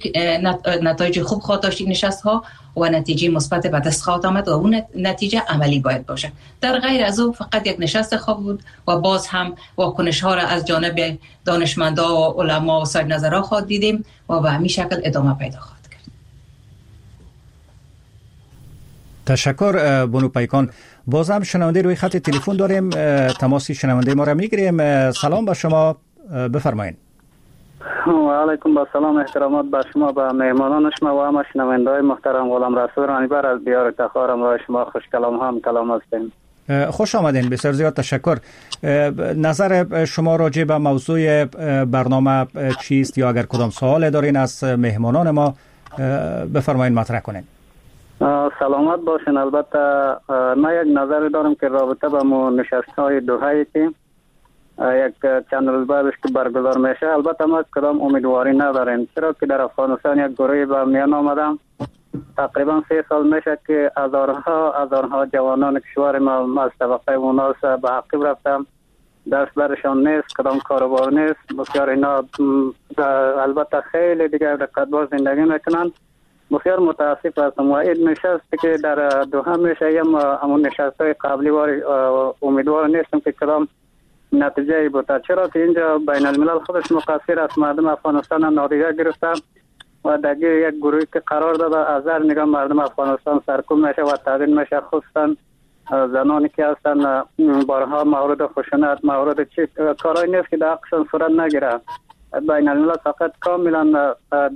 نتایج خوب خواهد داشت این نشست ها و نتیجه مثبت به دست خواهد آمد و اون نتیجه عملی باید باشه. در غیر از او فقط یک نشست خواب بود و باز هم واکنش ها را از جانب دانشمندا و علما و صاحب نظرها خواهد دیدیم و به همین شکل ادامه پیدا خواهد کرد. تشکر بانو پیکان. باز هم شنونده روی خط تلفن داریم، تماسی شنونده ما را میگیریم. سلام به شما، بفرمایید. و علیکم با سلام، احترامات به شما، به مهمانان شما و همه شنونده‌های محترم. غلام رسول رانیبر از دیار تخارم و شما خوش کلام هم کلام هستیم. خوش آمدین، بسیار زیاد تشکر. نظر شما راجع به موضوع برنامه چیست یا اگر کدام سوال دارین از مهمانان ما بفرمایید مطرح کنین. سلامت باشین. البته من یک نظر دارم که رابطه با نشست‌های دوحه‌ای که یک چند روز بعدش که برگزار میشه، البته ما کدام امیدواری نداریم، چرا که در افغانستان یک گروهی به میان آمدم. تقریبا 3 سال میشه که هزارها جوانان کشور ما از طبقه اوناس به عقب رفتم، دست برشان نیست، کدام کاروبار نیست. بسیار اینا البته خیلی دیگر دقتبار زندگی میکنن. بسیار متاسف هستم و این نشستی که در دوحه میشه یا همون نشستهای قبلی امیدوار نیستم که کدام نتیجه بوده، چرا که اینجا بین الملل خودش مقصر است. مردم افغانستان نادیده گرفتن و درگیر یک گروهی که قرار داده از هر نگاه مردم افغانستان سرکوب میشه و تحلیل میشه، خصوصا زنانی که هستن بارها مورد خشونت، مورد چی کارایی نیست که در حقشان صورت نگیره. بین الملل فقط کاملا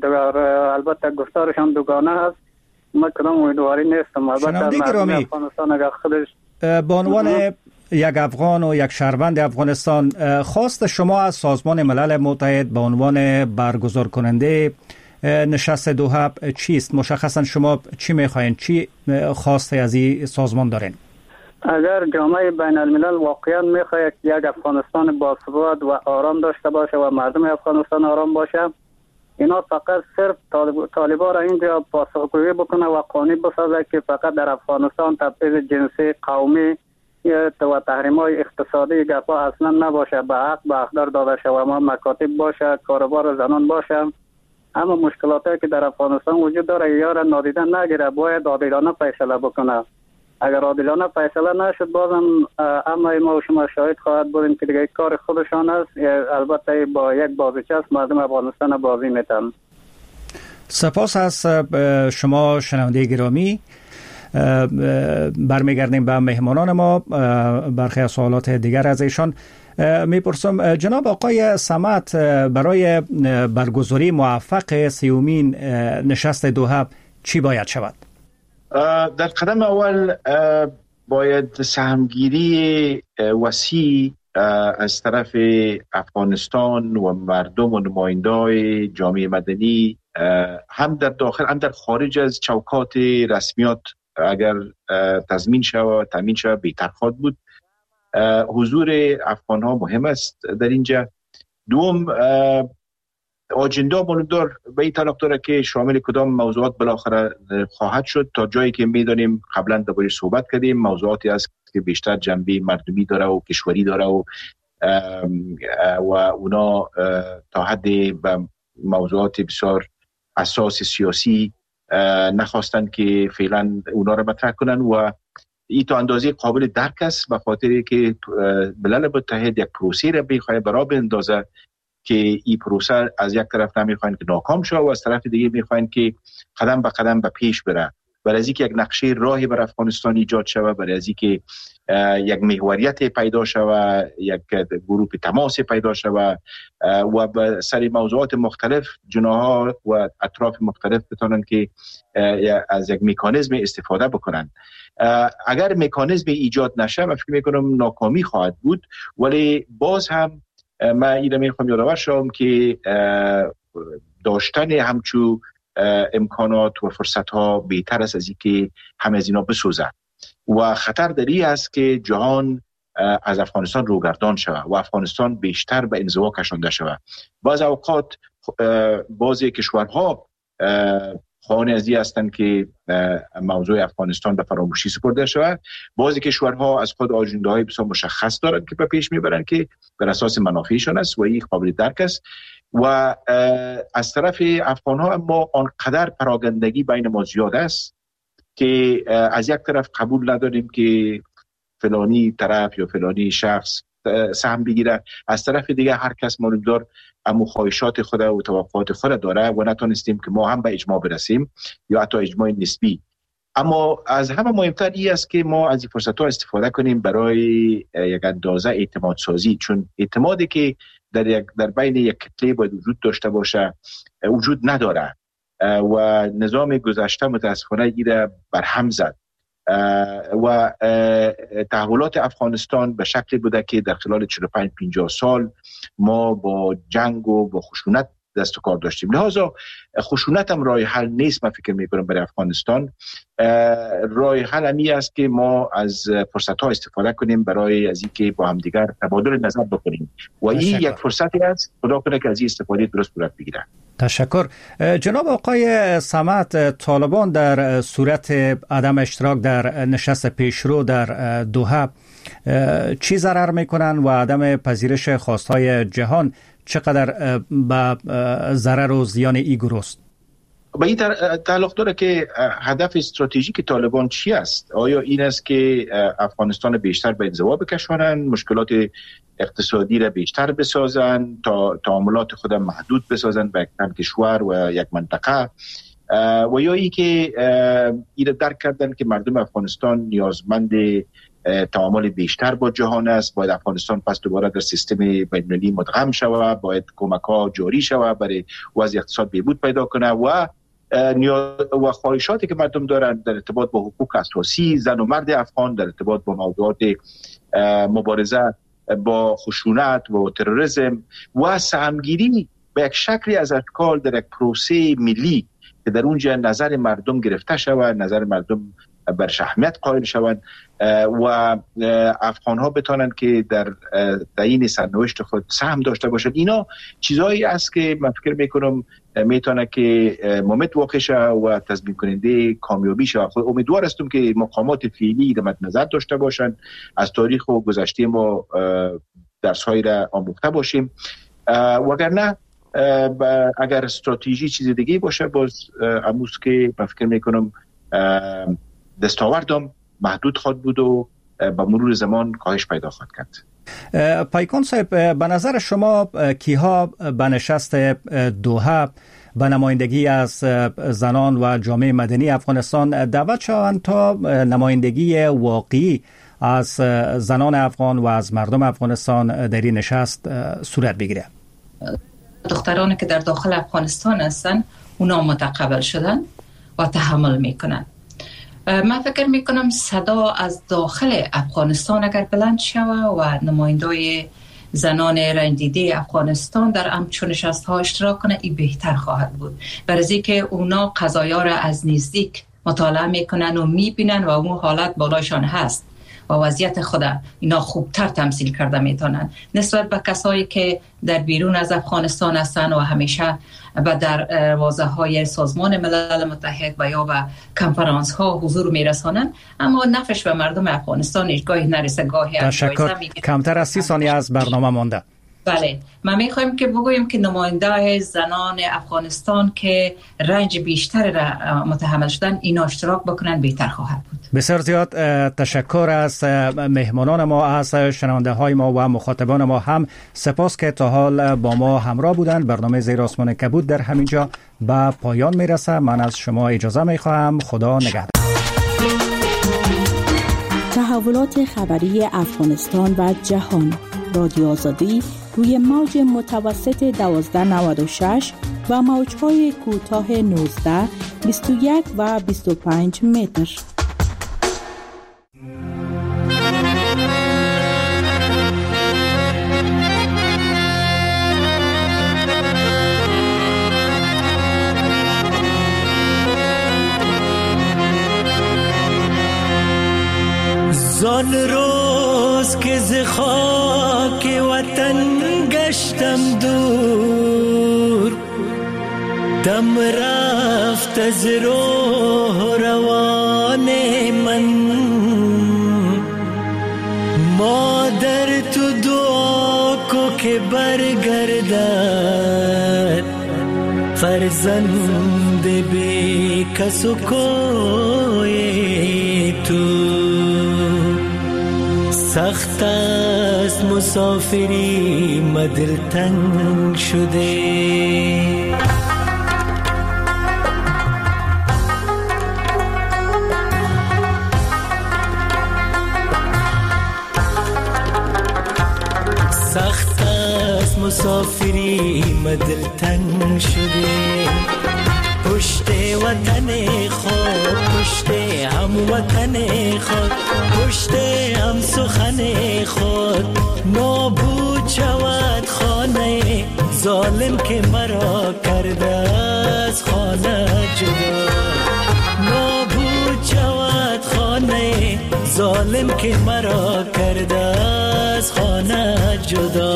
البته گفتارشان دوگانه هست. ما کدام امیدواری نیستم. البته مردم افغانستان اگر خودش به عنوان یک افغان و یک شهروند افغانستان، خواست شما از سازمان ملل متحد به عنوان برگزار کننده نشست دوحه چیست؟ مشخصا شما چی میخواین؟ چی خواسته از این سازمان دارین؟ اگر جامعه بین الملل واقعا میخواهد یک افغانستان باثبات و آرام داشته باشه و مردم افغانستان آرام باشه، اینا فقط صرف طالبان را اینجا پاسخگویی بکنه و قانون بسازه که فقط در افغانستان تبعیض جنسی، قومی و تحریم‌های اقتصادی گپا اصلا نباشه، به حق به حقدار داده شود، ما مکاتب باشه، کاروبار زنان باشه. اما مشکلاتی که در افغانستان وجود داره یا را نادیده نگیره، باید عادلانه فیصله بکنه. اگر عادلانه فیصله نشد بازم اما ما و شما شاهد خواهد بودیم که دیگه کار خودشان است. البته با یک بازیچه است، مردم افغانستان بازی میتن. سپاس از شما شنونده گرامی. برمیگردیم به مهمانان ما، برخی از سوالات دیگر از ایشان میپرسم. جناب آقای صمد، برای برگزاری موفق 30مین نشست دوحه چی باید شود؟ در قدم اول باید سهمگیری وسیع از طرف افغانستان و مردم و نمایندای جامعه مدنی هم در داخل هم در خارج از چوکات رسمیات اگر تضمین شود تامین شود بهتر خواهد بود. حضور افغان ها مهم است در اینجا. دوم، آجندا معلومدار به این تعلق داره که شامل کدام موضوعات بالاخره خواهد شد. تا جایی که میدانیم قبلا درباره صحبت کردیم، موضوعاتی است که بیشتر جنبه مردمی داره و کشوری داره و اونا تا حد به موضوعات بسیار اساس سیاسی نخواستن که فعلا اونا را مطرح کنن و این تا اندازه قابل درک است، به خاطر که ملل متحد یک پروسه را بخواد برای بندازه که این پروسه از یک طرف نمیخواین که ناکام شه و از طرف دیگه میخواین که قدم به قدم به پیش بره، برای از اینکه یک نقشه راهی بر افغانستان ایجاد شود، برای از اینکه یک محوریت پیدا شود، یک گروه تماس پیدا شود و به سر موضوعات مختلف جناها و اطراف مختلف بتونن که از یک مکانیزم استفاده بکنن. اگر مکانیزم ایجاد نشه من فکر میکنم ناکامی خواهد بود، ولی باز هم من اینو میخوام یادآور شم که داشتن همچو امکانات و فرصت ها بهتر است از اینکه همه از اینا بسوزه و خطر داری است که جهان از افغانستان روگردان شود و افغانستان بیشتر به انزوا کشانده شود. بعض اوقات بعضی کشورها خواهان از این هستند که موضوع افغانستان به فراموشی سپرده شود. بعضی کشورها از خود آژنده‌های بسیار مشخص دارند که به پیش میبرند که بر اساس منافعشان است و این قابل درک است. و از طرف افغان‌ها اما آنقدر پراگندگی بین ما زیاد است که از یک طرف قبول نداریم که فلانی طرف یا فلانی شخص سهم بگیره، از طرف دیگه هر کس معلومدار اما خواهشات خود و توقعات خود داره و نتونستیم که ما هم به اجماع برسیم یا حتی اجماع نسبی. اما از همه مهمتر این است که ما از این فرصت‌ها استفاده کنیم برای یک اندازه اعتماد سازی، چون اعتمادی که در بین یک کتله باید وجود داشته باشه وجود نداره و نظام گذشته متاسفانه ایره برهم زد و تحولات افغانستان به شکلی بوده که در خلال 45-50 سال ما با جنگ و با خشونت دست و کار داشتیم. لحاظا خشونت هم راه حل نیست. من فکر میکنم برای افغانستان راه حل همی است که ما از فرصت ها استفاده کنیم برای از اینکه با هم دیگر تبادل نظر بکنیم و این یک فرصتی است. خدا کنه که از این استفاده درست صورت بگیره. تشکر. جناب آقای صمد، طالبان در صورت عدم اشتراک در نشست پیشرو در دوحه چی ضرر میکنن و عدم پذیرش خواستهای جهان چقدر به ضرر و زیان این گروه است؟ به این تعلق داره که هدف استراتژیک طالبان چی است؟ آیا این است که افغانستان بیشتر به انزوا بکشانند، مشکلات اقتصادی را بیشتر بسازن، تا تعاملات خود محدود بسازن به یک کشور و یک منطقه، و یا ای که این درک کردن که مردم افغانستان نیازمند تعامل بیشتر با جهان است، باید افغانستان پس دوباره در سیستم بین‌المللی مدغم شود، باید کمک‌ها جاری شود برای وضع اقتصاد بهبود پیدا کنه و خواهشاتی که مردم دارند در ارتباط با حقوق اساسی زن و مرد افغان، در ارتباط با موضوعات مبارزه با خشونت و تروریسم و سهمگیری به یک شکلی از اشکال در یک پروسه ملی که در اونجا نظر مردم گرفته شود، نظر مردم بر اهمیت قائل شوند و افغان ها بتونن که در تعیین سرنوشت خود سهم داشته باشند. اینا چیزایی است که من فکر میکنم میتونه که مومنت واقع شه و تضمین کننده کامیابی شه. خود امیدوار هستم که مقامات فعلی در مد نظر داشته باشند، از تاریخ و گذشته ما درس‌هایی را آموخته باشیم، وگرنه اگر استراتژی چیز دیگه باشه باز امروز که من فکر میکنم دستاوردم محدود خواهد بود و با مرور زمان کاهش پیدا خواهد کرد. پایکان صاحب، به نظر شما کیها به نشست دوحه به نمایندگی از زنان و جامعه مدنی افغانستان دعوت شوند تا نمایندگی واقعی از زنان افغان و از مردم افغانستان در این نشست صورت بگیره؟ دخترانی که در داخل افغانستان هستن اونا متقبل شدن و تحمل میکنن. من فکر میکنم صدا از داخل افغانستان اگر بلند شود و نمایندای زنان رنجیده افغانستان در همچون نشست‌ها اشتراک کنه، این بهتر خواهد بود. برای که اونا قضایا را از نزدیک مطالعه میکنن و میبینن و اون حالت بالایشان هست و وضعیت خود اینا خوبتر تمثیل کرده میتونن نسبت به کسایی که در بیرون از افغانستان هستن و همیشه و در واضح‌های سازمان ملل متحد و یا به کنفرانس ها حضور میرسانن، اما نفعش به مردم افغانستان گاهی نرسه گاهی. تشکر. کمتر از 30 ثانیه از برنامه مانده. بله، ما میخوایم که بگوییم که نماینده زنان افغانستان که رنج بیشتر را متحمل شدن اینا اشتراک بکنن بهتر خواهد بود. بسیار زیاد تشکر از مهمانان ما، از شنونده های ما و مخاطبان ما هم سپاس که تا حال با ما همراه بودند. برنامه زیر آسمان کبود در همینجا به پایان میرسه. من از شما اجازه میخواهم. خدا نگهدار. تحولات خبری افغانستان و جهان. رادیو آزادی روی موج متوسط 1296 و موج‌های کوتاه 19، 21 و 25 متر. زان روز که ز خاک وطن گشتم دور، دم رفت از روح روان من. مادر تو دعا کو که برگردد فرزند بی کس و کوی تو. سخت است مسافری مدل تنگ شده، سخت است مسافری مدل تنگ شده. پشت وطن خود، پشت هم وطن خود، پشت هم سخن خود نابود شود خانه ظالم که مرا کرده از خانه جدا. نابود شود خانه ظالم که مرا کرده از خانه جدا.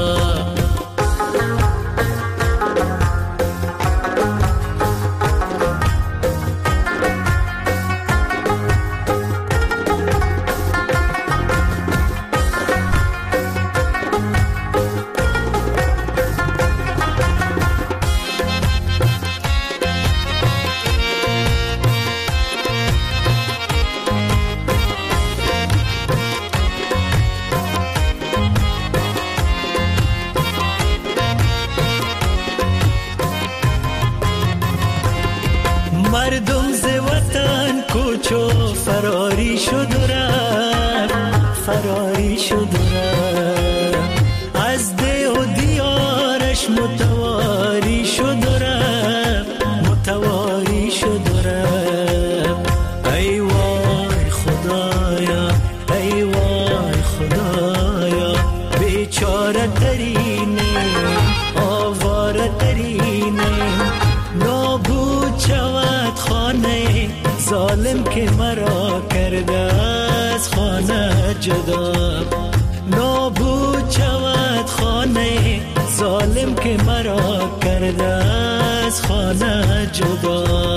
مردم ز وطن کوچو فراری شد و رفت، فراری شد و رفت. از ده و دیارش متواری شد و رفت، متواری شد و رفت. ای وای خدایا، ای وای خدایا، بیچاره ترینیم، آواره ترینیم. نابود شود خانه ظالم که مرا کرده از خانه جدا. نابود شود خانه ظالم که مرا کرده از خانه جدا.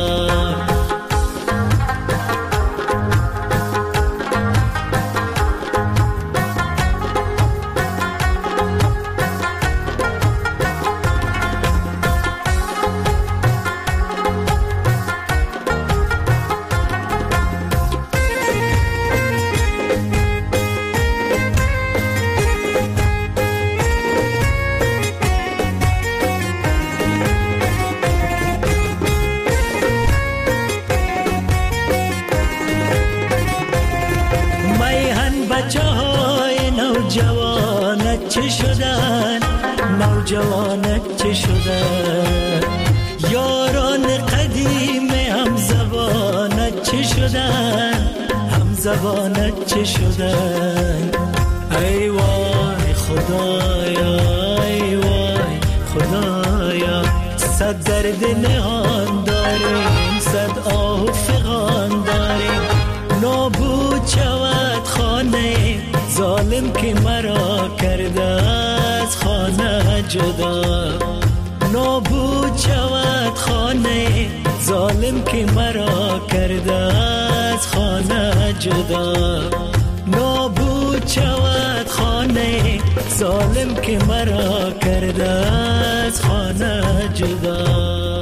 چه شدن نوجوانت چه شدن؟ یاران قدیم هم زبانت چه شدن، هم زبانت چه شدن. ای وای خدایا، ای وای خدایا، صد درد نهان داریم، صد آه و فغان داریم. نابود شود خانه ظالم که مرا کرده از خانه جدا. نابود شود خانه ظالم که مرا کرده از خانه جدا. نابود شود خانه ظالم که مرا کرده از خانه جدا.